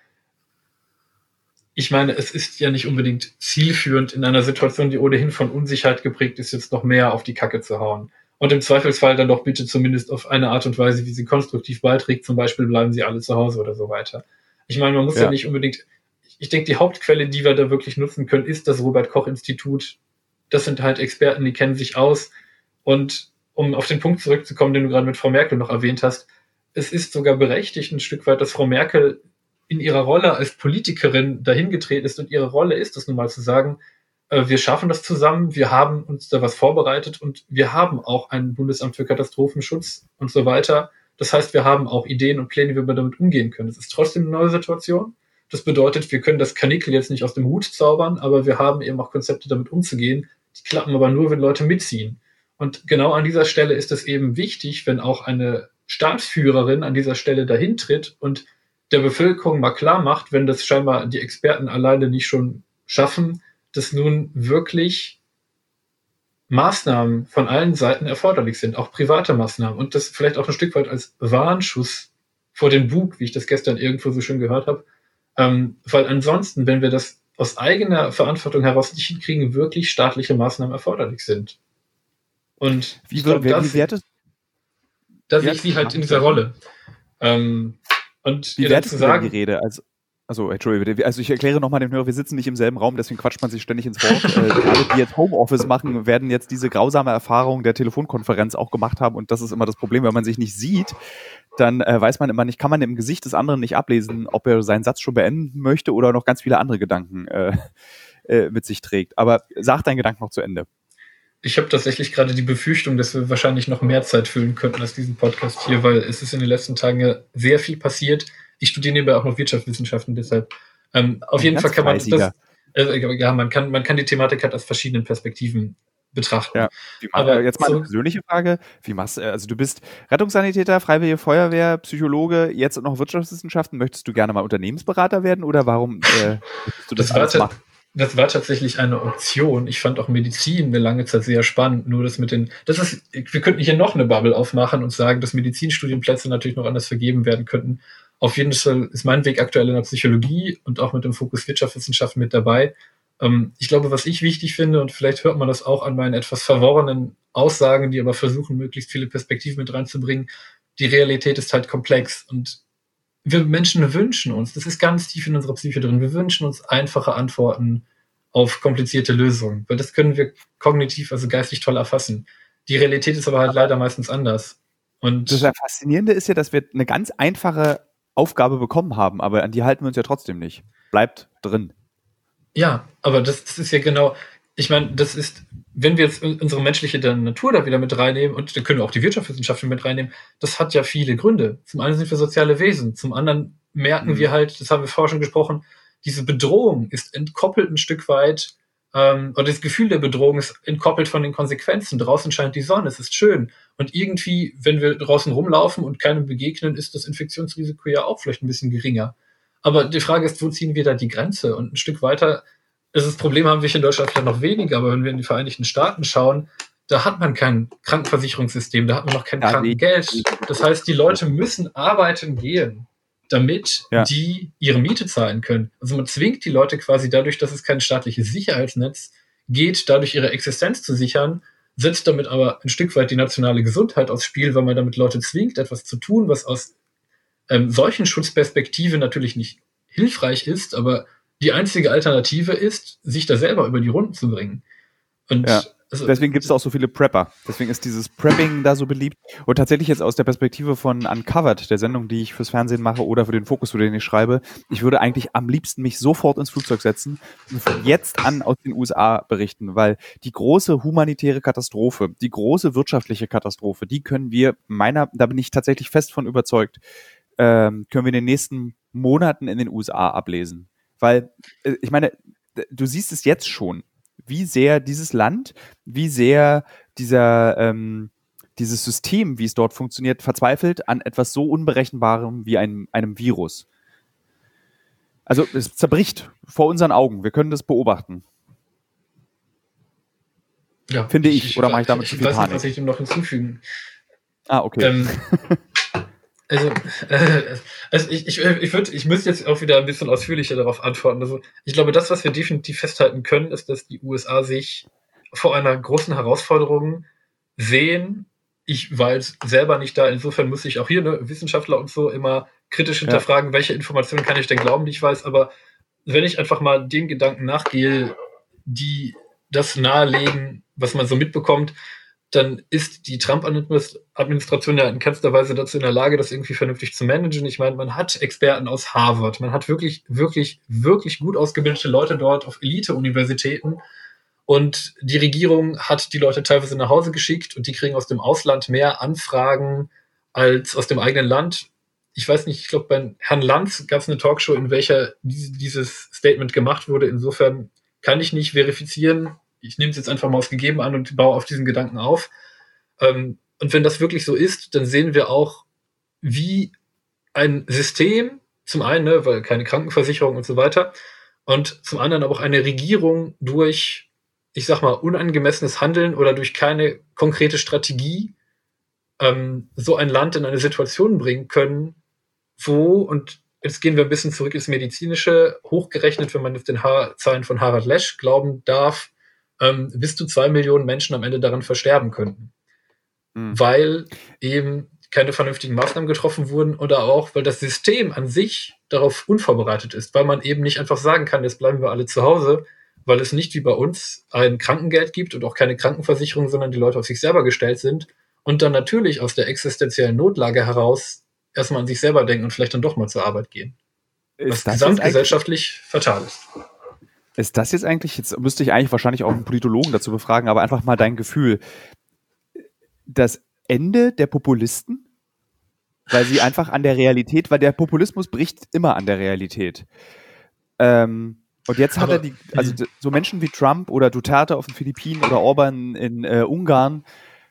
ich meine, es ist ja nicht unbedingt zielführend, in einer Situation, die ohnehin von Unsicherheit geprägt ist, jetzt noch mehr auf die Kacke zu hauen. Und im Zweifelsfall dann doch bitte zumindest auf eine Art und Weise, wie sie konstruktiv beiträgt, zum Beispiel bleiben sie alle zu Hause oder so weiter. Ich meine, man muss ja nicht unbedingt, ich denke, die Hauptquelle, die wir da wirklich nutzen können, ist das Robert-Koch-Institut. Das sind halt Experten, die kennen sich aus. Und um auf den Punkt zurückzukommen, den du gerade mit Frau Merkel noch erwähnt hast, es ist sogar berechtigt ein Stück weit, dass Frau Merkel in ihrer Rolle als Politikerin dahingetreten ist, und ihre Rolle ist es nun mal zu sagen, wir schaffen das zusammen, wir haben uns da was vorbereitet und wir haben auch ein Bundesamt für Katastrophenschutz und so weiter. Das heißt, wir haben auch Ideen und Pläne, wie wir damit umgehen können. Es ist trotzdem eine neue Situation. Das bedeutet, wir können das Kanickel jetzt nicht aus dem Hut zaubern, aber wir haben eben auch Konzepte, damit umzugehen. Die klappen aber nur, wenn Leute mitziehen. Und genau an dieser Stelle ist es eben wichtig, wenn auch eine Staatsführerin an dieser Stelle dahin tritt und der Bevölkerung mal klar macht, wenn das scheinbar die Experten alleine nicht schon schaffen, dass nun wirklich Maßnahmen von allen Seiten erforderlich sind, auch private Maßnahmen, und das vielleicht auch ein Stück weit als Warnschuss vor den Bug, wie ich das gestern irgendwo so schön gehört habe, weil ansonsten, wenn wir das aus eigener Verantwortung heraus nicht hinkriegen, wirklich staatliche Maßnahmen erforderlich sind. Und wie wertest da sehe ich sie halt in dieser Rolle. Und wie wertest du sagen, die Rede? Also, Entschuldigung, also ich erkläre nochmal dem Hörer, wir sitzen nicht im selben Raum, deswegen quatscht man sich ständig ins Wort. Alle, die jetzt Homeoffice machen, werden jetzt diese grausame Erfahrung der Telefonkonferenz auch gemacht haben, und das ist immer das Problem, wenn man sich nicht sieht, dann weiß man immer nicht, kann man im Gesicht des anderen nicht ablesen, ob er seinen Satz schon beenden möchte oder noch ganz viele andere Gedanken mit sich trägt. Aber sag deinen Gedanken noch zu Ende. Ich habe tatsächlich gerade die Befürchtung, dass wir wahrscheinlich noch mehr Zeit füllen könnten als diesen Podcast hier, weil es ist in den letzten Tagen ja sehr viel passiert. Ich studiere nebenbei auch noch Wirtschaftswissenschaften, deshalb auf jeden Fall kann man man kann die Thematik halt aus verschiedenen Perspektiven betrachten. Ja. Aber jetzt mal eine persönliche Frage. Wie machst also du bist Rettungssanitäter, Freiwillige Feuerwehr, Psychologe, jetzt noch Wirtschaftswissenschaften. Möchtest du gerne mal Unternehmensberater werden oder warum möchtest du das alles machen? Das war tatsächlich eine Option. Ich fand auch Medizin eine lange Zeit sehr spannend. Nur das wir könnten hier noch eine Bubble aufmachen und sagen, dass Medizinstudienplätze natürlich noch anders vergeben werden könnten. Auf jeden Fall ist mein Weg aktuell in der Psychologie und auch mit dem Fokus Wirtschaftswissenschaften mit dabei. Ich glaube, was ich wichtig finde, und vielleicht hört man das auch an meinen etwas verworrenen Aussagen, die aber versuchen, möglichst viele Perspektiven mit reinzubringen, die Realität ist halt komplex, und wir Menschen wünschen uns, das ist ganz tief in unserer Psyche drin, wir wünschen uns einfache Antworten auf komplizierte Lösungen, weil das können wir kognitiv, also geistig toll erfassen. Die Realität ist aber halt leider meistens anders. Und das Faszinierende ist ja, dass wir eine ganz einfache Aufgabe bekommen haben, aber an die halten wir uns ja trotzdem nicht. Bleibt drin. Ja, aber das ist ja genau, ich meine, das ist, wenn wir jetzt unsere menschliche Natur da wieder mit reinnehmen, und dann können wir auch die Wirtschaftswissenschaften mit reinnehmen, das hat ja viele Gründe. Zum einen sind wir soziale Wesen, zum anderen merken wir halt, das haben wir vorher schon gesprochen, diese Bedrohung ist entkoppelt ein Stück weit, oder das Gefühl der Bedrohung ist entkoppelt von den Konsequenzen. Draußen scheint die Sonne, es ist schön. Und irgendwie, wenn wir draußen rumlaufen und keinem begegnen, ist das Infektionsrisiko ja auch vielleicht ein bisschen geringer. Aber die Frage ist, wo ziehen wir da die Grenze? Und ein Stück weiter, das Problem haben wir hier in Deutschland vielleicht noch weniger, aber wenn wir in die Vereinigten Staaten schauen, da hat man kein Krankenversicherungssystem, da hat man noch kein Krankengeld. Das heißt, die Leute müssen arbeiten gehen, damit die ihre Miete zahlen können. Also man zwingt die Leute quasi dadurch, dass es kein staatliches Sicherheitsnetz geht, dadurch ihre Existenz zu sichern, setzt damit aber ein Stück weit die nationale Gesundheit aufs Spiel, weil man damit Leute zwingt, etwas zu tun, was aus solchen Schutzperspektive natürlich nicht hilfreich ist, aber die einzige Alternative ist, sich da selber über die Runden zu bringen. Und Deswegen gibt es auch so viele Prepper. Deswegen ist dieses Prepping da so beliebt. Und tatsächlich jetzt aus der Perspektive von Uncovered, der Sendung, die ich fürs Fernsehen mache oder für den Fokus, für den ich schreibe, ich würde eigentlich am liebsten mich sofort ins Flugzeug setzen und von jetzt an aus den USA berichten, weil die große humanitäre Katastrophe, die große wirtschaftliche Katastrophe, die können wir da bin ich tatsächlich fest von überzeugt, können wir in den nächsten Monaten in den USA ablesen. Weil, ich meine, du siehst es jetzt schon, wie sehr dieses Land, wie sehr dieses System, wie es dort funktioniert, verzweifelt an etwas so Unberechenbarem wie einem Virus. Also es zerbricht vor unseren Augen. Wir können das beobachten. Ja, finde ich. Oder mache ich damit zu viel Panik? Ich weiß nicht, was ich dem noch hinzufügen. Okay. Ich müsste jetzt auch wieder ein bisschen ausführlicher darauf antworten. Also ich glaube, das, was wir definitiv festhalten können, ist, dass die USA sich vor einer großen Herausforderung sehen. Ich war jetzt selber nicht da, insofern muss ich auch hier Wissenschaftler und so immer kritisch hinterfragen, welche Informationen kann ich denn glauben, die ich weiß. Aber wenn ich einfach mal den Gedanken nachgehe, die das nahelegen, was man so mitbekommt, dann ist die Trump-Administration ja in keinster Weise dazu in der Lage, das irgendwie vernünftig zu managen. Ich meine, man hat Experten aus Harvard, man hat wirklich, wirklich, wirklich gut ausgebildete Leute dort auf Elite-Universitäten und die Regierung hat die Leute teilweise nach Hause geschickt und die kriegen aus dem Ausland mehr Anfragen als aus dem eigenen Land. Ich weiß nicht, ich glaube, bei Herrn Lanz gab es eine Talkshow, in welcher dieses Statement gemacht wurde. Insofern kann ich nicht verifizieren. Ich nehme es jetzt einfach mal als gegeben an und baue auf diesen Gedanken auf. Und wenn das wirklich so ist, dann sehen wir auch, wie ein System, zum einen, weil keine Krankenversicherung und so weiter, und zum anderen aber auch eine Regierung durch, ich sag mal, unangemessenes Handeln oder durch keine konkrete Strategie so ein Land in eine Situation bringen können, wo, und jetzt gehen wir ein bisschen zurück ins Medizinische, hochgerechnet, wenn man jetzt den Zahlen von Harald Lesch glauben darf, bis zu 2 Millionen Menschen am Ende daran versterben könnten. Weil eben keine vernünftigen Maßnahmen getroffen wurden oder auch, weil das System an sich darauf unvorbereitet ist, weil man eben nicht einfach sagen kann, jetzt bleiben wir alle zu Hause, weil es nicht wie bei uns ein Krankengeld gibt und auch keine Krankenversicherung, sondern die Leute auf sich selber gestellt sind und dann natürlich aus der existenziellen Notlage heraus erstmal an sich selber denken und vielleicht dann doch mal zur Arbeit gehen. Was gesamtgesellschaftlich fatal ist. Ist das jetzt eigentlich, jetzt müsste ich eigentlich wahrscheinlich auch einen Politologen dazu befragen, aber einfach mal dein Gefühl, das Ende der Populisten? Weil sie einfach an der Realität, weil der Populismus bricht immer an der Realität. Und jetzt hat so Menschen wie Trump oder Duterte auf den Philippinen oder Orban in Ungarn,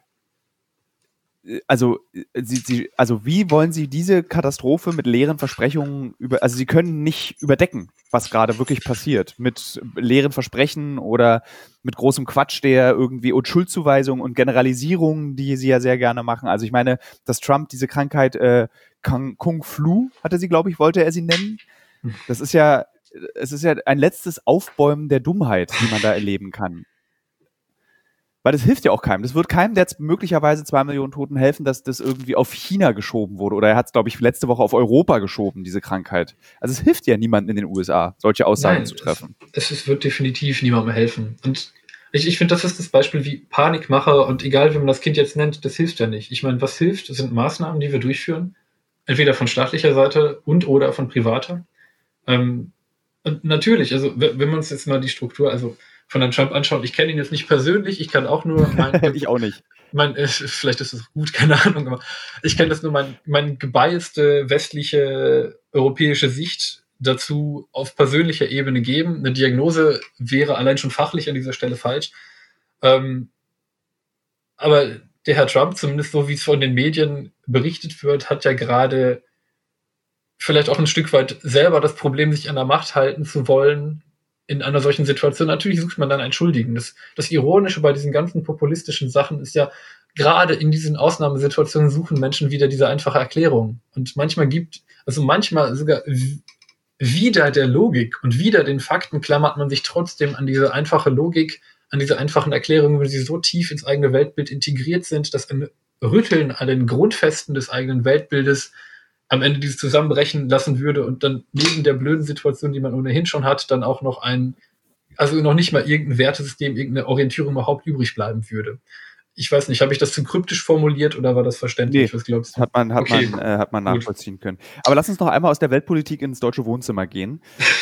also wie wollen Sie diese Katastrophe mit leeren Versprechungen sie können nicht überdecken, was gerade wirklich passiert, mit leeren Versprechen oder mit großem Quatsch, der irgendwie und Schuldzuweisungen und Generalisierungen, die sie ja sehr gerne machen. Also ich meine, dass Trump diese Krankheit Kung Flu, wollte er sie nennen. Es ist ja ein letztes Aufbäumen der Dummheit, die man da erleben kann. Weil das hilft ja auch keinem. Das wird keinem, der jetzt möglicherweise 2 Millionen Toten helfen, dass das irgendwie auf China geschoben wurde. Oder er hat es, glaube ich, letzte Woche auf Europa geschoben, diese Krankheit. Also es hilft ja niemandem in den USA, solche Aussagen zu treffen. Es wird definitiv niemandem helfen. Und ich finde, das ist das Beispiel wie Panikmache. Und egal, wie man das Kind jetzt nennt, das hilft ja nicht. Ich meine, was hilft, sind Maßnahmen, die wir durchführen. Entweder von staatlicher Seite oder von privater. Und natürlich, also wenn man uns jetzt mal die Struktur, von Herrn Trump anschaut. Ich kenne ihn jetzt nicht persönlich, ich kann auch nur ich auch nicht. Vielleicht ist es gut, keine Ahnung, aber ich kenne das nur meine gebiaste westliche europäische Sicht dazu auf persönlicher Ebene geben. Eine Diagnose wäre allein schon fachlich an dieser Stelle falsch. Aber der Herr Trump, zumindest so wie es von den Medien berichtet wird, hat ja gerade vielleicht auch ein Stück weit selber das Problem, sich an der Macht halten zu wollen, in einer solchen Situation. Natürlich sucht man dann einen Schuldigen. Das Ironische bei diesen ganzen populistischen Sachen ist ja, gerade in diesen Ausnahmesituationen suchen Menschen wieder diese einfache Erklärung. Und manchmal sogar wieder der Logik und wieder den Fakten klammert man sich trotzdem an diese einfache Logik, an diese einfachen Erklärungen, weil sie so tief ins eigene Weltbild integriert sind, dass ein Rütteln an den Grundfesten des eigenen Weltbildes am Ende dieses zusammenbrechen lassen würde und dann neben der blöden Situation, die man ohnehin schon hat, dann auch noch ein also noch nicht mal irgendein Wertesystem, irgendeine Orientierung überhaupt übrig bleiben würde. Ich weiß nicht, habe ich das zu kryptisch formuliert oder war das verständlich? Nee, was glaubst du? hat man nachvollziehen können. Aber lass uns noch einmal aus der Weltpolitik ins deutsche Wohnzimmer gehen.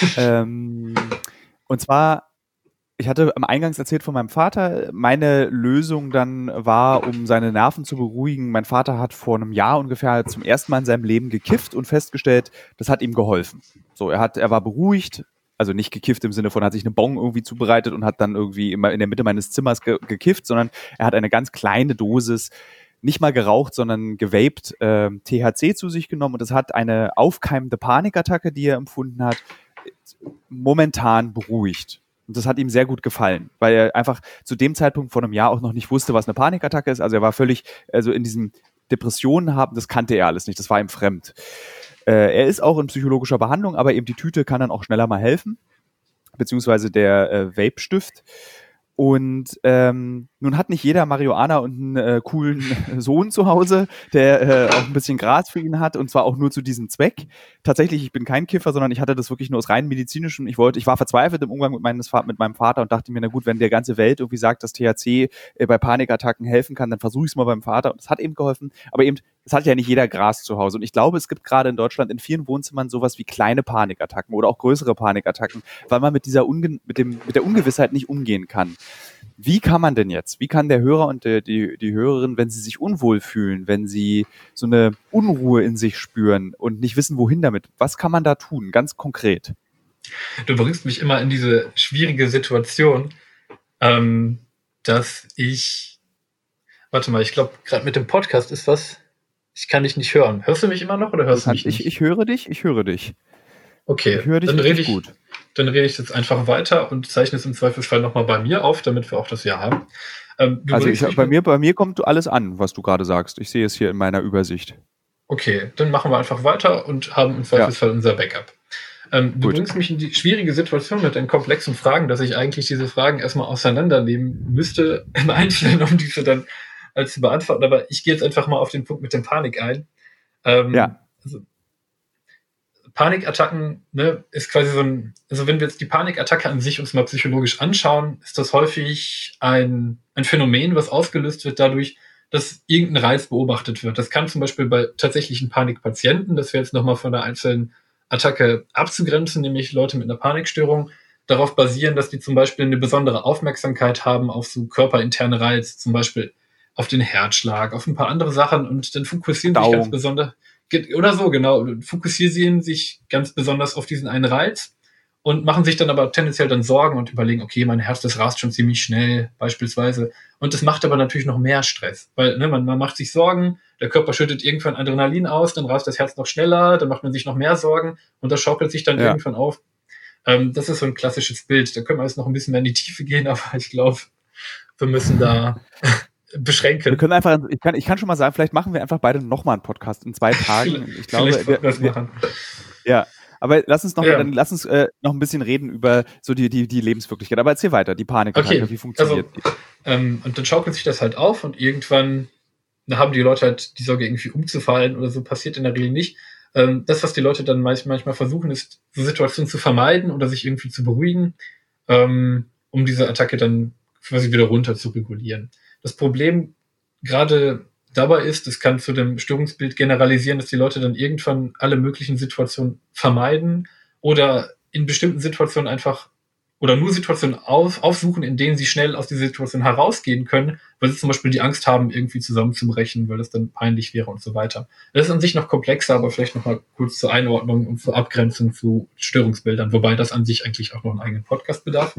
Und zwar, ich hatte am Eingangs erzählt von meinem Vater, meine Lösung dann war, um seine Nerven zu beruhigen. Mein Vater hat vor einem Jahr ungefähr zum ersten Mal in seinem Leben gekifft und festgestellt, das hat ihm geholfen. So, er war beruhigt, also nicht gekifft im Sinne von, hat sich eine Bong irgendwie zubereitet und hat dann irgendwie immer in der Mitte meines Zimmers gekifft, sondern er hat eine ganz kleine Dosis, nicht mal geraucht, sondern gewaped, THC zu sich genommen, und das hat eine aufkeimende Panikattacke, die er empfunden hat, momentan beruhigt. Und das hat ihm sehr gut gefallen, weil er einfach zu dem Zeitpunkt vor einem Jahr auch noch nicht wusste, was eine Panikattacke ist. Also er war völlig, also in diesem Depressionen haben, das kannte er alles nicht, das war ihm fremd. Er ist auch in psychologischer Behandlung, aber eben die Tüte kann dann auch schneller mal helfen, beziehungsweise der Vape-Stift. Und nun hat nicht jeder Marihuana und einen coolen Sohn zu Hause, der auch ein bisschen Gras für ihn hat, und zwar auch nur zu diesem Zweck. Tatsächlich, ich bin kein Kiffer, sondern ich hatte das wirklich nur aus rein medizinischem. Ich war verzweifelt im Umgang mit meinem Vater und dachte mir, na gut, wenn der ganze Welt irgendwie sagt, dass THC bei Panikattacken helfen kann, dann versuche ich es mal beim Vater. Und es hat eben geholfen, aber eben, es hat ja nicht jeder Gras zu Hause. Und ich glaube, es gibt gerade in Deutschland in vielen Wohnzimmern sowas wie kleine Panikattacken oder auch größere Panikattacken, weil man mit der Ungewissheit nicht umgehen kann. Wie kann man denn jetzt, wie kann der Hörer und die Hörerin, wenn sie sich unwohl fühlen, wenn sie so eine Unruhe in sich spüren und nicht wissen, wohin damit, was kann man da tun, ganz konkret? Du bringst mich immer in diese schwierige Situation, dass ich, warte mal, ich glaube, gerade mit dem Podcast ist was, ich kann dich nicht hören. Hörst du mich immer noch oder hörst du mich nicht? Ich höre dich. Okay, ich höre dich richtig gut. Dann rede ich jetzt einfach weiter und zeichne es im Zweifelsfall nochmal bei mir auf, damit wir auch das Ja haben. Bei mir kommt alles an, was du gerade sagst. Ich sehe es hier in meiner Übersicht. Okay, dann machen wir einfach weiter und haben im Zweifelsfall unser Backup. Du bringst mich in die schwierige Situation mit den komplexen Fragen, dass ich eigentlich diese Fragen erstmal auseinandernehmen müsste im Einzelnen, um diese dann zu beantworten. Aber ich gehe jetzt einfach mal auf den Punkt mit der Panik ein. Also, Panikattacken, ne, ist quasi also wenn wir jetzt die Panikattacke an sich uns mal psychologisch anschauen, ist das häufig ein Phänomen, was ausgelöst wird dadurch, dass irgendein Reiz beobachtet wird. Das kann zum Beispiel bei tatsächlichen Panikpatienten, das wäre jetzt nochmal von der einzelnen Attacke abzugrenzen, nämlich Leute mit einer Panikstörung, darauf basieren, dass die zum Beispiel eine besondere Aufmerksamkeit haben auf so körperinterne Reize, zum Beispiel auf den Herzschlag, auf ein paar andere Sachen, und dann fokussieren sich ganz besonders, oder so, genau, fokussieren sich ganz besonders auf diesen einen Reiz und machen sich dann aber tendenziell dann Sorgen und überlegen, okay, mein Herz, das rast schon ziemlich schnell, beispielsweise. Und das macht aber natürlich noch mehr Stress, weil man macht sich Sorgen, der Körper schüttet irgendwann Adrenalin aus, dann rast das Herz noch schneller, dann macht man sich noch mehr Sorgen und das schaukelt sich dann irgendwann auf. Das ist so ein klassisches Bild. Da können wir jetzt noch ein bisschen mehr in die Tiefe gehen, aber ich glaube, wir müssen da beschränken. Wir können einfach, ich kann schon mal sagen, vielleicht machen wir einfach beide nochmal einen Podcast in 2 Tagen. Ich glaube, machen. Ja, aber lass uns noch ein bisschen reden über so die Lebenswirklichkeit. Aber erzähl weiter, die Panikattacke, wie funktioniert die? Und dann schaukelt sich das halt auf und irgendwann haben die Leute halt die Sorge, irgendwie umzufallen oder so, passiert in der Regel nicht. Das, was die Leute dann manchmal versuchen, ist, so Situationen zu vermeiden oder sich irgendwie zu beruhigen, um diese Attacke dann quasi wieder runter zu regulieren. Das Problem gerade dabei ist, es kann zu dem Störungsbild generalisieren, dass die Leute dann irgendwann alle möglichen Situationen vermeiden oder in bestimmten Situationen einfach oder nur Situationen aufsuchen, in denen sie schnell aus dieser Situation herausgehen können, weil sie zum Beispiel die Angst haben, irgendwie zusammenzubrechen, weil das dann peinlich wäre und so weiter. Das ist an sich noch komplexer, aber vielleicht nochmal kurz zur Einordnung und zur Abgrenzung zu Störungsbildern, wobei das an sich eigentlich auch noch einen eigenen Podcast bedarf.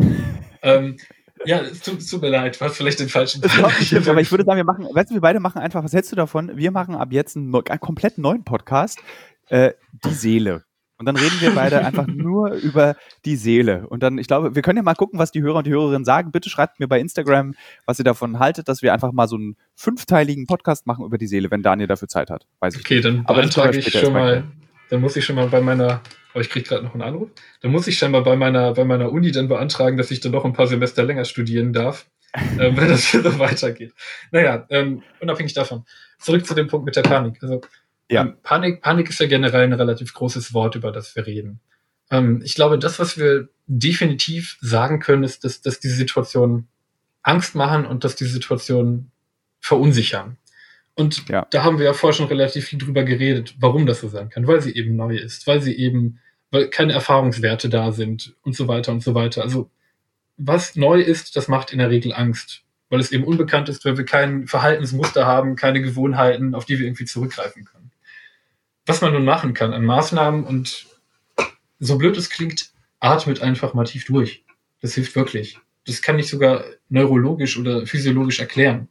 Ja, es tut mir leid, war vielleicht den falschen Fall. Aber ich würde sagen, wir beide machen einfach, was hältst du davon? Wir machen ab jetzt einen komplett neuen Podcast, die Seele. Und dann reden wir beide einfach nur über die Seele. Und dann, ich glaube, wir können ja mal gucken, was die Hörer und die Hörerinnen sagen. Bitte schreibt mir bei Instagram, was ihr davon haltet, dass wir einfach mal so einen 5-teiligen Podcast machen über die Seele, wenn Daniel dafür Zeit hat. Weiß ich nicht. Dann beantrage ich schon mal, dann muss ich schon mal bei meiner, ich kriege gerade noch einen Anruf, dann muss ich schon mal bei meiner Uni dann beantragen, dass ich dann noch ein paar Semester länger studieren darf, wenn das hier so weitergeht. Naja, unabhängig davon. Zurück zu dem Punkt mit der Panik. Also, Panik ist ja generell ein relativ großes Wort, über das wir reden. Ich glaube, das, was wir definitiv sagen können, ist, dass diese Situationen Angst machen und dass die Situationen verunsichern. Und da haben wir ja vorher schon relativ viel drüber geredet, warum das so sein kann, weil sie eben neu ist, weil keine Erfahrungswerte da sind und so weiter und so weiter. Also was neu ist, das macht in der Regel Angst, weil es eben unbekannt ist, weil wir kein Verhaltensmuster haben, keine Gewohnheiten, auf die wir irgendwie zurückgreifen können. Was man nun machen kann an Maßnahmen, und so blöd es klingt, atmet einfach mal tief durch. Das hilft wirklich. Das kann ich sogar neurologisch oder physiologisch erklären.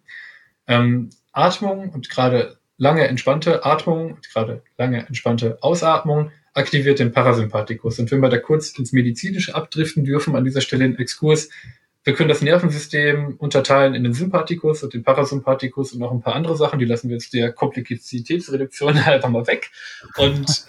Atmung und gerade lange entspannte Atmung und gerade lange entspannte Ausatmung aktiviert den Parasympathikus. Und wenn wir da kurz ins Medizinische abdriften dürfen, an dieser Stelle einen Exkurs, wir können das Nervensystem unterteilen in den Sympathikus und den Parasympathikus und noch ein paar andere Sachen, die lassen wir jetzt der Komplexitätsreduktion einfach mal weg. Und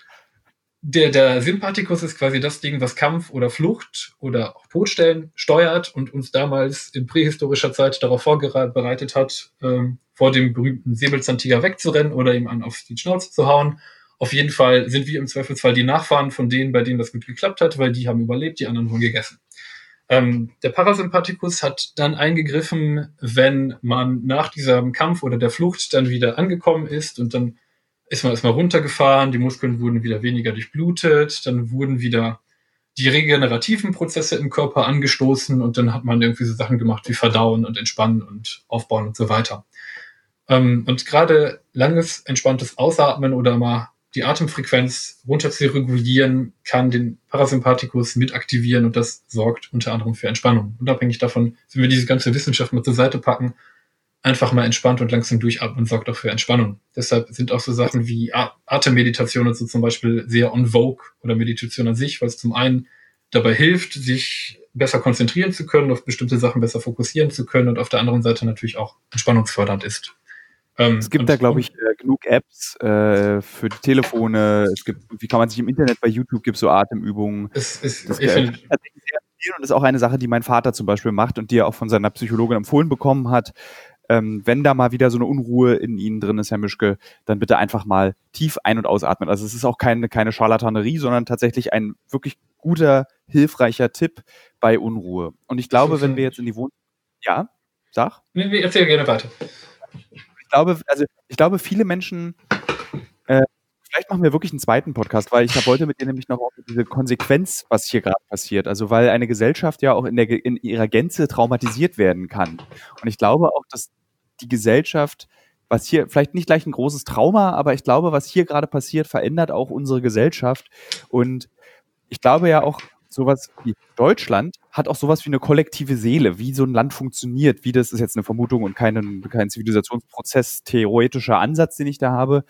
der Sympathikus ist quasi das Ding, was Kampf oder Flucht oder auch Todstellen steuert und uns damals in prähistorischer Zeit darauf vorbereitet hat, vor dem berühmten Säbelzahntiger wegzurennen oder ihm auf die Schnauze zu hauen. Auf jeden Fall sind wir im Zweifelsfall die Nachfahren von denen, bei denen das gut geklappt hat, weil die haben überlebt, die anderen wurden gegessen. Der Parasympathikus hat dann eingegriffen, wenn man nach diesem Kampf oder der Flucht dann wieder angekommen ist, und dann ist man erstmal runtergefahren, die Muskeln wurden wieder weniger durchblutet, dann wurden wieder die regenerativen Prozesse im Körper angestoßen und dann hat man irgendwie so Sachen gemacht wie Verdauen und Entspannen und Aufbauen und so weiter. Und gerade langes, entspanntes Ausatmen oder mal die Atemfrequenz runter zu regulieren, kann den Parasympathikus mit aktivieren, und das sorgt unter anderem für Entspannung. Unabhängig davon, wenn wir diese ganze Wissenschaft mal zur Seite packen, einfach mal entspannt und langsam durchatmen sorgt auch für Entspannung. Deshalb sind auch so Sachen wie Atemmeditation und so zum Beispiel sehr on vogue, oder Meditation an sich, weil es zum einen dabei hilft, sich besser konzentrieren zu können, auf bestimmte Sachen besser fokussieren zu können, und auf der anderen Seite natürlich auch entspannungsfördernd ist. Es gibt da, glaube ich, genug Apps für die Telefone. Es gibt, wie kann man sich im Internet, bei YouTube gibt es so Atemübungen. Ich finde und das ist auch eine Sache, die mein Vater zum Beispiel macht und die er auch von seiner Psychologin empfohlen bekommen hat. Wenn da mal wieder so eine Unruhe in Ihnen drin ist, Herr Mischke, dann bitte einfach mal tief ein- und ausatmen. Also es ist auch keine Scharlatanerie, sondern tatsächlich ein wirklich guter, hilfreicher Tipp bei Unruhe. Und ich glaube, wenn wir jetzt in die Ja, sag? Nee, erzähl gerne weiter. Ich glaube, viele Menschen, vielleicht machen wir wirklich einen zweiten Podcast, weil ich wollte mit dir nämlich noch auf diese Konsequenz, was hier gerade passiert. Also weil eine Gesellschaft ja auch in ihrer Gänze traumatisiert werden kann. Und ich glaube auch, dass die Gesellschaft, was hier, vielleicht nicht gleich ein großes Trauma, aber ich glaube, was hier gerade passiert, verändert auch unsere Gesellschaft. Und ich glaube ja auch, sowas wie Deutschland hat auch sowas wie eine kollektive Seele, wie so ein Land funktioniert, wie das ist jetzt eine Vermutung und kein Zivilisationsprozess theoretischer Ansatz, den ich da habe,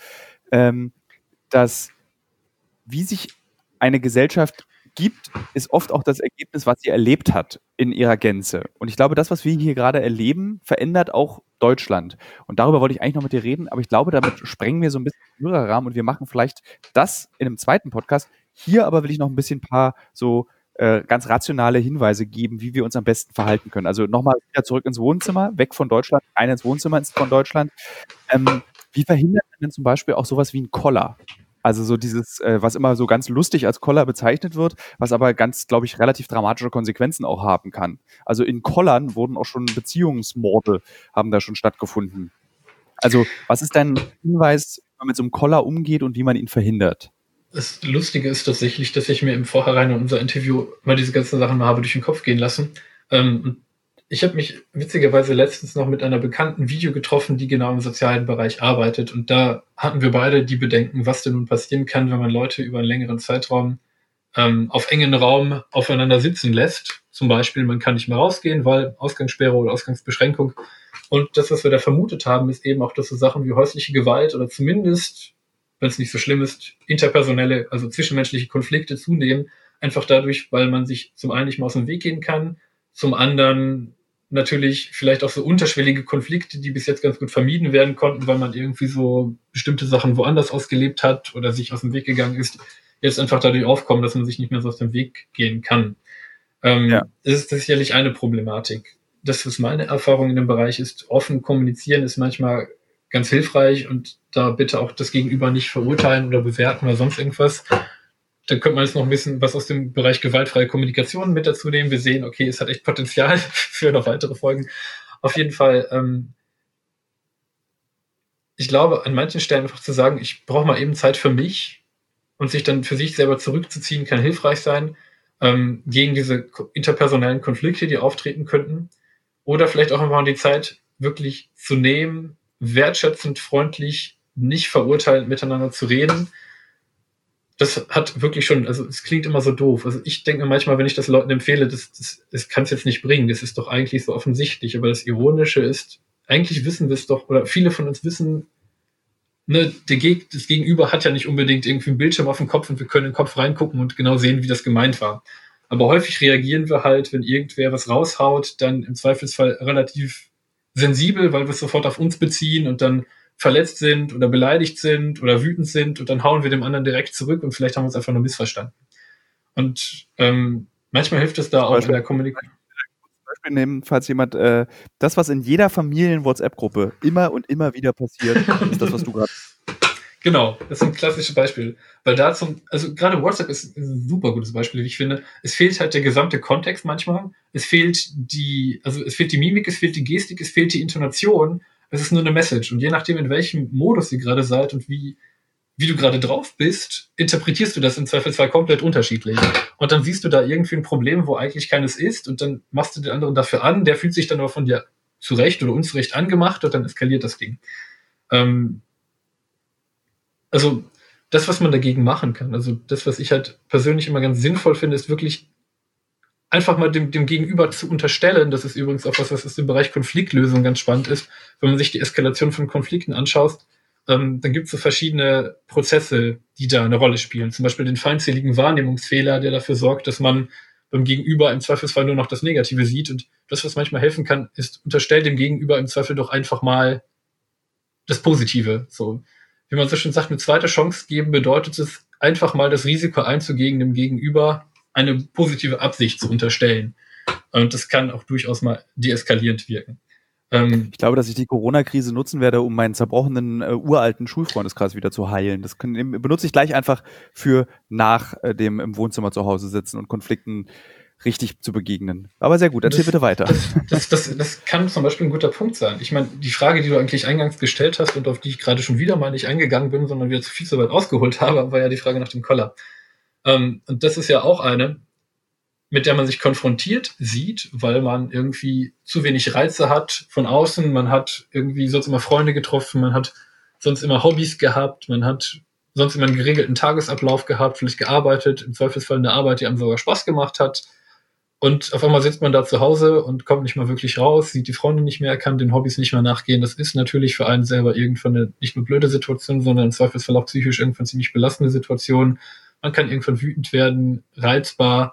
dass wie sich eine Gesellschaft gibt, ist oft auch das Ergebnis, was sie erlebt hat in ihrer Gänze. Und ich glaube, das, was wir hier gerade erleben, verändert auch Deutschland. Und darüber wollte ich eigentlich noch mit dir reden, aber ich glaube, damit sprengen wir so ein bisschen den Hörerrahmen und wir machen vielleicht das in einem zweiten Podcast. Hier aber will ich noch ein bisschen ein paar so ganz rationale Hinweise geben, wie wir uns am besten verhalten können. Also nochmal wieder zurück ins Wohnzimmer, weg von Deutschland, rein ins Wohnzimmer von Deutschland. Wie verhindert man denn zum Beispiel auch sowas wie ein Koller? Also so dieses, was immer so ganz lustig als Koller bezeichnet wird, was aber ganz, glaube ich, relativ dramatische Konsequenzen auch haben kann. Also in Kollern wurden auch schon Beziehungsmorde, haben da schon stattgefunden. Also was ist dein Hinweis, wie man mit so einem Koller umgeht und wie man ihn verhindert? Das Lustige ist tatsächlich, dass ich mir im Vorhinein in unser Interview mal diese ganzen Sachen mal habe durch den Kopf gehen lassen. Und ich habe mich witzigerweise letztens noch mit einer bekannten Video getroffen, die genau im sozialen Bereich arbeitet. Und da hatten wir beide die Bedenken, was denn nun passieren kann, wenn man Leute über einen längeren Zeitraum auf engen Raum aufeinander sitzen lässt. Zum Beispiel, man kann nicht mehr rausgehen, weil Ausgangssperre oder Ausgangsbeschränkung. Und das, was wir da vermutet haben, ist eben auch, dass so Sachen wie häusliche Gewalt oder zumindest, wenn es nicht so schlimm ist, interpersonelle, also zwischenmenschliche Konflikte zunehmen. Einfach dadurch, weil man sich zum einen nicht mehr aus dem Weg gehen kann, zum anderen natürlich vielleicht auch so unterschwellige Konflikte, die bis jetzt ganz gut vermieden werden konnten, weil man irgendwie so bestimmte Sachen woanders ausgelebt hat oder sich aus dem Weg gegangen ist, jetzt einfach dadurch aufkommen, dass man sich nicht mehr so aus dem Weg gehen kann. Das ist sicherlich eine Problematik. Das, was meine Erfahrung in dem Bereich ist, offen kommunizieren ist manchmal ganz hilfreich und da bitte auch das Gegenüber nicht verurteilen oder bewerten oder sonst irgendwas. Da könnte man jetzt noch ein bisschen was aus dem Bereich gewaltfreie Kommunikation mit dazu nehmen. Wir sehen, okay, es hat echt Potenzial für noch weitere Folgen. Auf jeden Fall, ich glaube, an manchen Stellen einfach zu sagen, ich brauche mal eben Zeit für mich und sich dann für sich selber zurückzuziehen, kann hilfreich sein, gegen diese interpersonellen Konflikte, die auftreten könnten. Oder vielleicht auch einfach mal die Zeit wirklich zu nehmen, wertschätzend, freundlich, nicht verurteilend miteinander zu reden. Das hat wirklich schon, also es klingt immer so doof. Also ich denke mir manchmal, wenn ich das Leuten empfehle, das kann es jetzt nicht bringen. Das ist doch eigentlich so offensichtlich. Aber das Ironische ist, eigentlich wissen wir es doch, oder viele von uns wissen, ne, das Gegenüber hat ja nicht unbedingt irgendwie einen Bildschirm auf dem Kopf und wir können in den Kopf reingucken und genau sehen, wie das gemeint war. Aber häufig reagieren wir halt, wenn irgendwer was raushaut, dann im Zweifelsfall relativ sensibel, weil wir es sofort auf uns beziehen und dann verletzt sind oder beleidigt sind oder wütend sind und dann hauen wir dem anderen direkt zurück und vielleicht haben wir uns einfach nur missverstanden. Und manchmal hilft es da auch in der Kommunikation. Beispiel nehmen, falls jemand, das, was in jeder Familien-WhatsApp-Gruppe immer und immer wieder passiert, ist das, was du gerade. Genau, das ist ein klassisches Beispiel. Weil da also gerade WhatsApp ist ein super gutes Beispiel, wie ich finde. Es fehlt halt der gesamte Kontext manchmal. Es fehlt die Mimik, es fehlt die Gestik, es fehlt die Intonation. Es ist nur eine Message. Und je nachdem, in welchem Modus ihr gerade seid und wie du gerade drauf bist, interpretierst du das im Zweifelsfall komplett unterschiedlich. Und dann siehst du da irgendwie ein Problem, wo eigentlich keines ist, und dann machst du den anderen dafür an, der fühlt sich dann aber von dir zurecht oder unzurecht angemacht und dann eskaliert das Ding. Also das, was man dagegen machen kann, also das, was ich halt persönlich immer ganz sinnvoll finde, ist wirklich einfach mal dem Gegenüber zu unterstellen. Das ist übrigens auch was im Bereich Konfliktlösung ganz spannend ist. Wenn man sich die Eskalation von Konflikten anschaut, dann gibt es so verschiedene Prozesse, die da eine Rolle spielen. Zum Beispiel den feindseligen Wahrnehmungsfehler, der dafür sorgt, dass man beim Gegenüber im Zweifelsfall nur noch das Negative sieht. Und das, was manchmal helfen kann, ist, unterstellt dem Gegenüber im Zweifel doch einfach mal das Positive. So, wie man so schön sagt, eine zweite Chance geben bedeutet es, einfach mal das Risiko einzugehen, dem Gegenüber eine positive Absicht zu unterstellen. Und das kann auch durchaus mal deeskalierend wirken. Ich glaube, dass ich die Corona-Krise nutzen werde, um meinen zerbrochenen uralten Schulfreundeskreis wieder zu heilen. Das benutze ich gleich einfach für nach dem im Wohnzimmer zu Hause sitzen und Konflikten richtig zu begegnen. Aber sehr gut, erzähl bitte weiter. Das kann zum Beispiel ein guter Punkt sein. Ich meine, die Frage, die du eigentlich eingangs gestellt hast und auf die ich gerade schon wieder mal nicht eingegangen bin, sondern wieder viel zu weit ausgeholt habe, war ja die Frage nach dem Koller. Und das ist ja auch eine, mit der man sich konfrontiert sieht, weil man irgendwie zu wenig Reize hat von außen, man hat irgendwie sonst immer Freunde getroffen, man hat sonst immer Hobbys gehabt, man hat sonst immer einen geregelten Tagesablauf gehabt, vielleicht gearbeitet, im Zweifelsfall eine Arbeit, die einem sogar Spaß gemacht hat. Und auf einmal sitzt man da zu Hause und kommt nicht mal wirklich raus, sieht die Freunde nicht mehr, kann den Hobbys nicht mehr nachgehen. Das ist natürlich für einen selber irgendwann eine nicht nur blöde Situation, sondern im Zweifelsfall auch psychisch irgendwann ziemlich belastende Situation. Man kann irgendwann wütend werden, reizbar,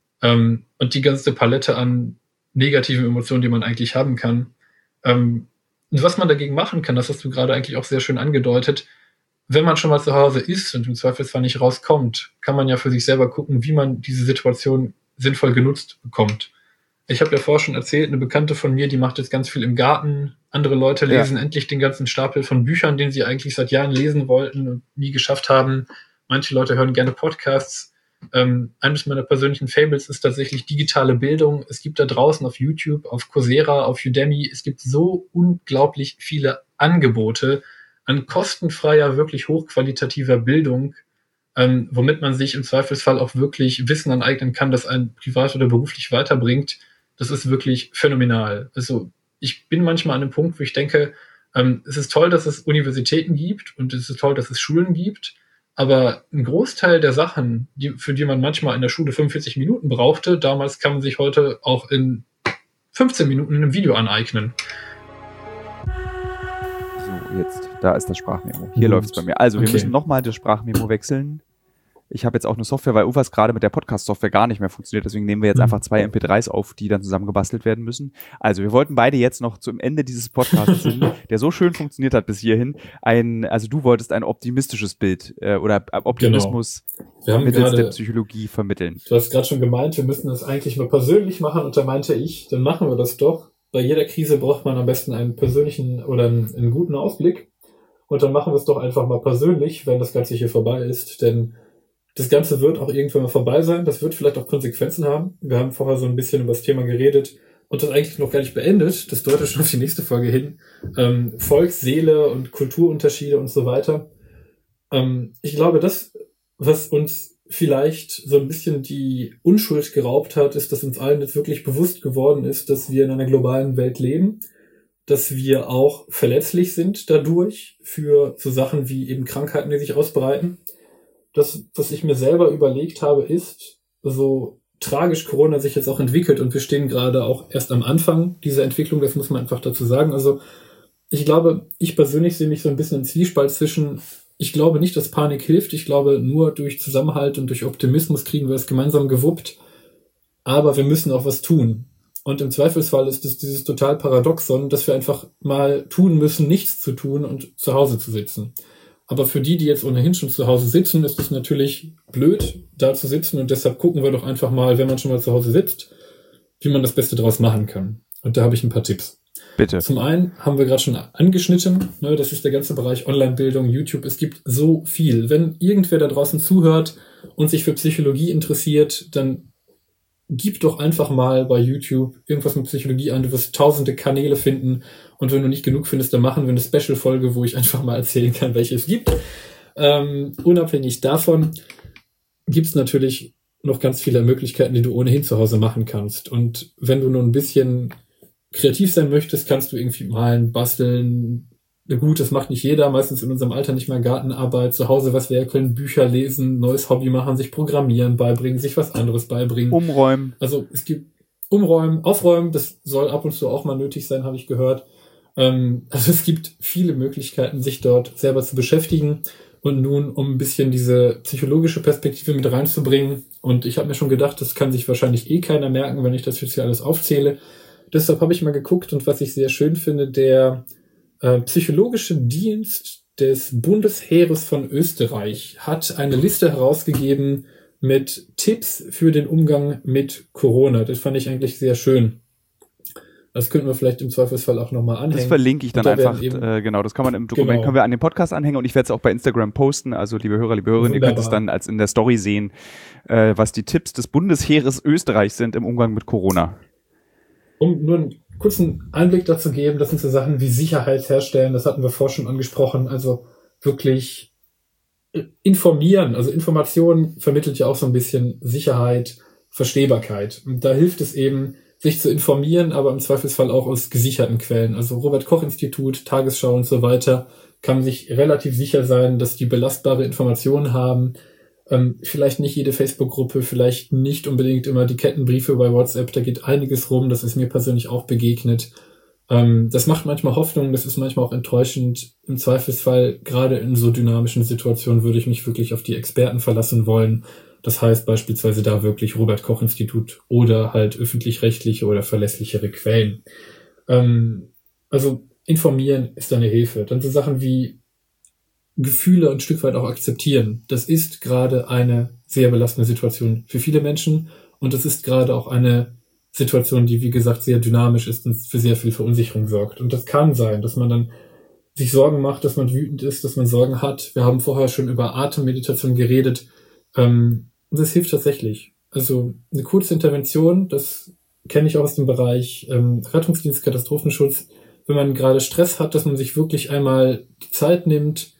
und die ganze Palette an negativen Emotionen, die man eigentlich haben kann. Und was man dagegen machen kann, das hast du gerade eigentlich auch sehr schön angedeutet, wenn man schon mal zu Hause ist und im Zweifelsfall nicht rauskommt, kann man ja für sich selber gucken, wie man diese Situation sinnvoll genutzt bekommt. Ich habe ja vorher schon erzählt, eine Bekannte von mir, die macht jetzt ganz viel im Garten. Andere Leute lesen endlich den ganzen Stapel von Büchern, den sie eigentlich seit Jahren lesen wollten und nie geschafft haben. Manche Leute hören gerne Podcasts. Eines meiner persönlichen Fables ist tatsächlich digitale Bildung. Es gibt da draußen auf YouTube, auf Coursera, auf Udemy, es gibt so unglaublich viele Angebote an kostenfreier, wirklich hochqualitativer Bildung, womit man sich im Zweifelsfall auch wirklich Wissen aneignen kann, das einen privat oder beruflich weiterbringt. Das ist wirklich phänomenal. Also ich bin manchmal an einem Punkt, wo ich denke, es ist toll, dass es Universitäten gibt und es ist toll, dass es Schulen gibt. Aber ein Großteil der Sachen, für die man manchmal in der Schule 45 Minuten brauchte, damals kann man sich heute auch in 15 Minuten in einem Video aneignen. So, jetzt, da ist das Sprachmemo. Hier läuft es bei mir. Also, wir müssen nochmal das Sprachmemo wechseln. Ich habe jetzt auch eine Software, weil irgendwas gerade mit der Podcast-Software gar nicht mehr funktioniert. Deswegen nehmen wir jetzt einfach 2 MP3s auf, die dann zusammen gebastelt werden müssen. Also wir wollten beide jetzt noch zum Ende dieses Podcasts, der so schön funktioniert hat bis hierhin, also du wolltest ein optimistisches Bild oder Optimismus mittels der Psychologie vermitteln. Du hast gerade schon gemeint, wir müssen das eigentlich mal persönlich machen und da meinte ich, dann machen wir das doch. Bei jeder Krise braucht man am besten einen persönlichen oder einen guten Ausblick und dann machen wir es doch einfach mal persönlich, wenn das Ganze hier vorbei ist, denn Das Ganze wird auch irgendwann mal vorbei sein. Das wird vielleicht auch Konsequenzen haben. Wir haben vorher so ein bisschen über das Thema geredet und das eigentlich noch gar nicht beendet. Das deutet schon auf die nächste Folge hin. Volksseele und Kulturunterschiede und so weiter. Ich glaube, das, was uns vielleicht so ein bisschen die Unschuld geraubt hat, ist, dass uns allen jetzt wirklich bewusst geworden ist, dass wir in einer globalen Welt leben, dass wir auch verletzlich sind dadurch für so Sachen wie eben Krankheiten, die sich ausbreiten. Das, was ich mir selber überlegt habe, ist, so tragisch Corona sich jetzt auch entwickelt und wir stehen gerade auch erst am Anfang dieser Entwicklung, das muss man einfach dazu sagen. Also ich glaube, ich persönlich sehe mich so ein bisschen im Zwiespalt zwischen, ich glaube nicht, dass Panik hilft, ich glaube, nur durch Zusammenhalt und durch Optimismus kriegen wir es gemeinsam gewuppt, aber wir müssen auch was tun. Und im Zweifelsfall ist es dieses total Paradoxon, dass wir einfach mal tun müssen, nichts zu tun und zu Hause zu sitzen. Aber für die jetzt ohnehin schon zu Hause sitzen, ist es natürlich blöd, da zu sitzen. Und deshalb gucken wir doch einfach mal, wenn man schon mal zu Hause sitzt, wie man das Beste draus machen kann. Und da habe ich ein paar Tipps. Bitte. Zum einen haben wir gerade schon angeschnitten, ne, das ist der ganze Bereich Online-Bildung, YouTube. Es gibt so viel. Wenn irgendwer da draußen zuhört und sich für Psychologie interessiert, dann gib doch einfach mal bei YouTube irgendwas mit Psychologie an. Du wirst tausende Kanäle finden. Und wenn du nicht genug findest, dann machen wir eine Special-Folge, wo ich einfach mal erzählen kann, welche es gibt. Unabhängig davon gibt es natürlich noch ganz viele Möglichkeiten, die du ohnehin zu Hause machen kannst. Und wenn du nur ein bisschen kreativ sein möchtest, kannst du irgendwie malen, basteln. Gut, das macht nicht jeder, meistens in unserem Alter nicht mal Gartenarbeit, zu Hause was werkeln, Bücher lesen, neues Hobby machen, sich Programmieren beibringen, sich was anderes beibringen. Umräumen. Also es gibt Umräumen, Aufräumen, das soll ab und zu auch mal nötig sein, habe ich gehört. Also es gibt viele Möglichkeiten, sich dort selber zu beschäftigen. Und nun, um ein bisschen diese psychologische Perspektive mit reinzubringen, und ich habe mir schon gedacht, das kann sich wahrscheinlich keiner merken, wenn ich das jetzt hier alles aufzähle. Deshalb habe ich mal geguckt, und was ich sehr schön finde, der Psychologische Dienst des Bundesheeres von Österreich hat eine Liste herausgegeben mit Tipps für den Umgang mit Corona. Das fand ich eigentlich sehr schön. Das könnten wir vielleicht im Zweifelsfall auch nochmal anhängen. Das verlinke ich dann einfach, genau, das kann man im Dokument, können wir an den Podcast anhängen und ich werde es auch bei Instagram posten, also liebe Hörer, liebe Hörerinnen, ihr könnt es dann als in der Story sehen, was die Tipps des Bundesheeres Österreich sind im Umgang mit Corona. Um nur einen kurzen Einblick dazu geben, das sind so Sachen wie Sicherheit herstellen, das hatten wir vorher schon angesprochen, also wirklich informieren, also Information vermittelt ja auch so ein bisschen Sicherheit, Verstehbarkeit. Und da hilft es eben, sich zu informieren, aber im Zweifelsfall auch aus gesicherten Quellen. Also Robert-Koch-Institut, Tagesschau und so weiter, kann man sich relativ sicher sein, dass die belastbare Informationen haben. Vielleicht nicht jede Facebook-Gruppe, vielleicht nicht unbedingt immer die Kettenbriefe bei WhatsApp, da geht einiges rum, das ist mir persönlich auch begegnet. Das macht manchmal Hoffnung, das ist manchmal auch enttäuschend. Im Zweifelsfall, gerade in so dynamischen Situationen, würde ich mich wirklich auf die Experten verlassen wollen. Das heißt beispielsweise da wirklich Robert-Koch-Institut oder halt öffentlich-rechtliche oder verlässlichere Quellen. Also informieren ist da eine Hilfe. Dann so Sachen wie Gefühle ein Stück weit auch akzeptieren. Das ist gerade eine sehr belastende Situation für viele Menschen und das ist gerade auch eine Situation, die wie gesagt sehr dynamisch ist und für sehr viel Verunsicherung sorgt. Und das kann sein, dass man dann sich Sorgen macht, dass man wütend ist, dass man Sorgen hat. Wir haben vorher schon über Atemmeditation geredet. Und das hilft tatsächlich. Also eine kurze Intervention, das kenne ich auch aus dem Bereich Rettungsdienst, Katastrophenschutz. Wenn man gerade Stress hat, dass man sich wirklich einmal die Zeit nimmt,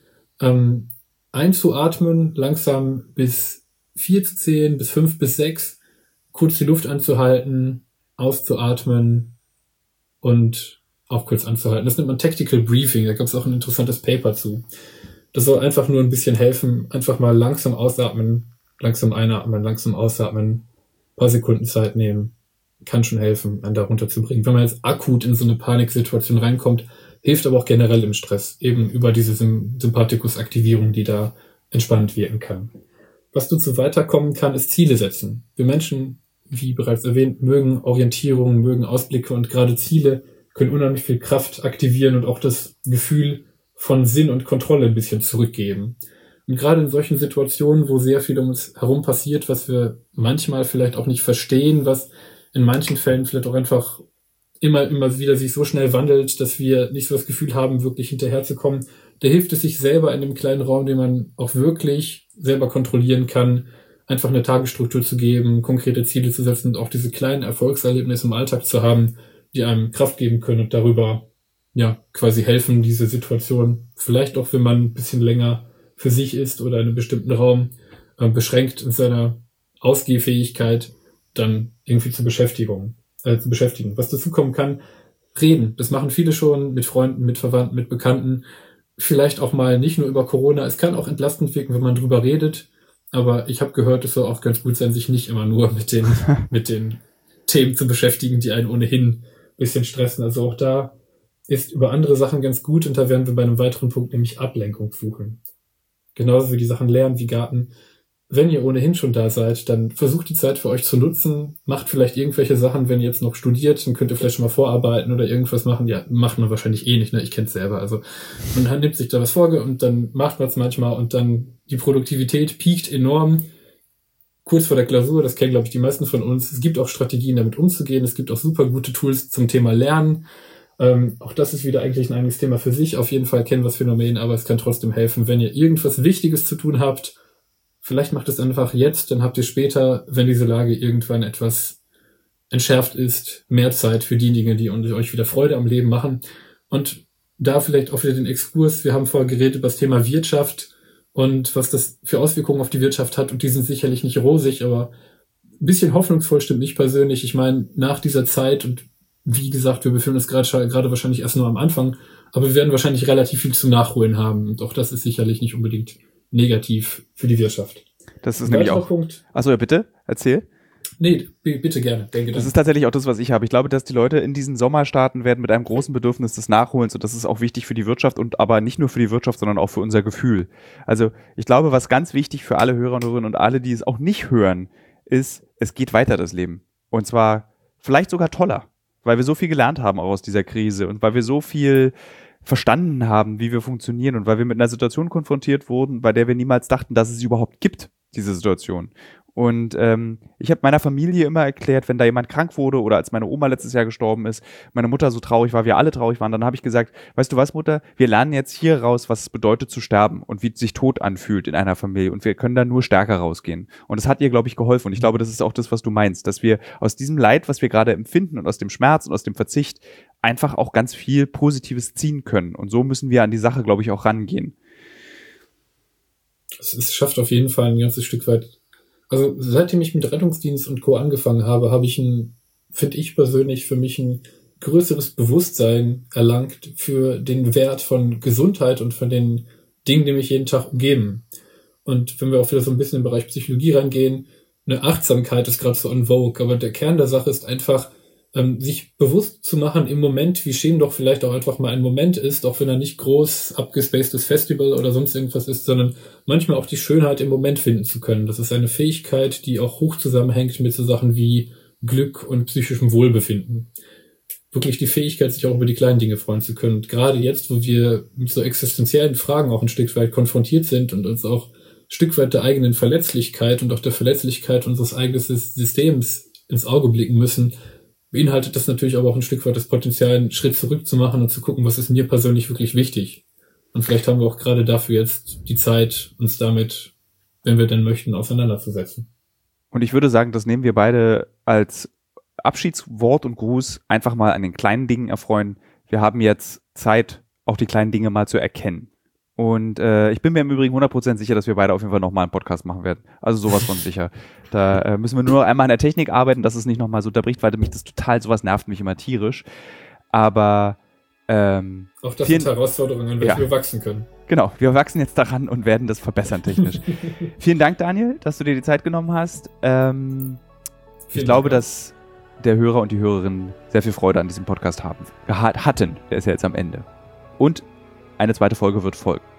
einzuatmen, langsam bis 4 zu zählen, bis 5 bis 6, kurz die Luft anzuhalten, auszuatmen und auch kurz anzuhalten. Das nennt man Tactical Briefing, da gab es auch ein interessantes Paper zu. Das soll einfach nur ein bisschen helfen, einfach mal langsam ausatmen, langsam einatmen, langsam ausatmen, ein paar Sekunden Zeit nehmen, kann schon helfen, einen da runterzubringen. Wenn man jetzt akut in so eine Paniksituation reinkommt, hilft aber auch generell im Stress, eben über diese Sympathikus-Aktivierung, die da entspannend wirken kann. Was dazu weiterkommen kann, ist Ziele setzen. Wir Menschen, wie bereits erwähnt, mögen Orientierung, mögen Ausblicke und gerade Ziele können unheimlich viel Kraft aktivieren und auch das Gefühl von Sinn und Kontrolle ein bisschen zurückgeben. Und gerade in solchen Situationen, wo sehr viel um uns herum passiert, was wir manchmal vielleicht auch nicht verstehen, was in manchen Fällen vielleicht auch einfach immer wieder sich so schnell wandelt, dass wir nicht so das Gefühl haben, wirklich hinterherzukommen. Da hilft es sich selber in einem kleinen Raum, den man auch wirklich selber kontrollieren kann, einfach eine Tagesstruktur zu geben, konkrete Ziele zu setzen und auch diese kleinen Erfolgserlebnisse im Alltag zu haben, die einem Kraft geben können und darüber quasi helfen, diese Situation, vielleicht auch wenn man ein bisschen länger für sich ist oder in einem bestimmten Raum beschränkt in seiner Ausgehfähigkeit, dann irgendwie zu beschäftigen. Was dazu kommen kann, reden. Das machen viele schon mit Freunden, mit Verwandten, mit Bekannten. Vielleicht auch mal nicht nur über Corona. Es kann auch entlastend wirken, wenn man drüber redet. Aber ich habe gehört, es soll auch ganz gut sein, sich nicht immer nur mit den Themen zu beschäftigen, die einen ohnehin ein bisschen stressen. Also auch da ist über andere Sachen ganz gut. Und da werden wir bei einem weiteren Punkt, nämlich Ablenkung suchen. Genauso wie die Sachen Lernen, wie Garten. Wenn ihr ohnehin schon da seid, dann versucht die Zeit für euch zu nutzen. Macht vielleicht irgendwelche Sachen, wenn ihr jetzt noch studiert, dann könnt ihr vielleicht schon mal vorarbeiten oder irgendwas machen. Ja, macht man wahrscheinlich eh nicht, ne? Ich kenne es selber. Also man nimmt sich da was vor und dann macht man es manchmal und dann die Produktivität piekt enorm. Kurz vor der Klausur, das kennen, glaube ich, die meisten von uns. Es gibt auch Strategien, damit umzugehen. Es gibt auch super gute Tools zum Thema Lernen. Auch das ist wieder eigentlich ein eigenes Thema für sich. Auf jeden Fall kennen wir das Phänomen, aber es kann trotzdem helfen, wenn ihr irgendwas Wichtiges zu tun habt. Vielleicht macht es einfach jetzt, dann habt ihr später, wenn diese Lage irgendwann etwas entschärft ist, mehr Zeit für die Dinge, die euch wieder Freude am Leben machen. Und da vielleicht auch wieder den Exkurs. Wir haben vorher geredet über das Thema Wirtschaft und was das für Auswirkungen auf die Wirtschaft hat. Und die sind sicherlich nicht rosig, aber ein bisschen hoffnungsvoll stimmt mich persönlich. Ich meine, nach dieser Zeit und wie gesagt, wir befinden uns gerade wahrscheinlich erst nur am Anfang, aber wir werden wahrscheinlich relativ viel zu nachholen haben. Und auch das ist sicherlich nicht unbedingt negativ für die Wirtschaft. Das ist nämlich auch... Punkt. Achso, ja, bitte, erzähl. Nee, bitte gerne. Das ist tatsächlich auch das, was ich habe. Ich glaube, dass die Leute in diesen Sommer starten werden mit einem großen Bedürfnis des Nachholens und das ist auch wichtig für die Wirtschaft und aber nicht nur für die Wirtschaft, sondern auch für unser Gefühl. Also ich glaube, was ganz wichtig für alle Hörerinnen und alle, die es auch nicht hören, ist, es geht weiter, das Leben. Und zwar vielleicht sogar toller, weil wir so viel gelernt haben auch aus dieser Krise und weil wir so viel verstanden haben, wie wir funktionieren und weil wir mit einer Situation konfrontiert wurden, bei der wir niemals dachten, dass es sie überhaupt gibt, diese Situation. Und ich habe meiner Familie immer erklärt, wenn da jemand krank wurde oder als meine Oma letztes Jahr gestorben ist, meine Mutter so traurig war, wir alle traurig waren, dann habe ich gesagt, weißt du was, Mutter, wir lernen jetzt hier raus, was es bedeutet zu sterben und wie sich Tod anfühlt in einer Familie und wir können da nur stärker rausgehen. Und das hat ihr, glaube ich, geholfen und ich glaube, das ist auch das, was du meinst, dass wir aus diesem Leid, was wir gerade empfinden und aus dem Schmerz und aus dem Verzicht einfach auch ganz viel Positives ziehen können und so müssen wir an die Sache, glaube ich, auch rangehen. Es schafft auf jeden Fall ein ganzes Stück weit. Also seitdem ich mit Rettungsdienst und Co. angefangen habe, habe ich finde ich persönlich, für mich ein größeres Bewusstsein erlangt für den Wert von Gesundheit und von den Dingen, die mich jeden Tag umgeben. Und wenn wir auch wieder so ein bisschen im Bereich Psychologie reingehen, eine Achtsamkeit ist gerade so en vogue, aber der Kern der Sache ist einfach, sich bewusst zu machen im Moment, wie schön doch vielleicht auch einfach mal ein Moment ist, auch wenn er nicht groß abgespacedes Festival oder sonst irgendwas ist, sondern manchmal auch die Schönheit im Moment finden zu können. Das ist eine Fähigkeit, die auch hoch zusammenhängt mit so Sachen wie Glück und psychischem Wohlbefinden. Wirklich die Fähigkeit, sich auch über die kleinen Dinge freuen zu können. Und gerade jetzt, wo wir mit so existenziellen Fragen auch ein Stück weit konfrontiert sind und uns auch ein Stück weit der eigenen Verletzlichkeit und auch der Verletzlichkeit unseres eigenen Systems ins Auge blicken müssen, beinhaltet das natürlich aber auch ein Stück weit das Potenzial, einen Schritt zurück zu machen und zu gucken, was ist mir persönlich wirklich wichtig. Und vielleicht haben wir auch gerade dafür jetzt die Zeit, uns damit, wenn wir denn möchten, auseinanderzusetzen. Und ich würde sagen, das nehmen wir beide als Abschiedswort und Gruß einfach mal an den kleinen Dingen erfreuen. Wir haben jetzt Zeit, auch die kleinen Dinge mal zu erkennen. Und ich bin mir im Übrigen 100% sicher, dass wir beide auf jeden Fall nochmal einen Podcast machen werden. Also sowas von sicher. Da müssen wir nur einmal an der Technik arbeiten, dass es nicht nochmal so unterbricht, weil mich das total, sowas nervt mich immer tierisch. Aber auch das sind Herausforderungen, an welche wir wachsen können. Genau, wir wachsen jetzt daran und werden das verbessern technisch. Vielen Dank, Daniel, dass du dir die Zeit genommen hast. Ich glaube, dass der Hörer und die Hörerin sehr viel Freude an diesem Podcast hatten. Der ist ja jetzt am Ende. Und eine zweite Folge wird folgen.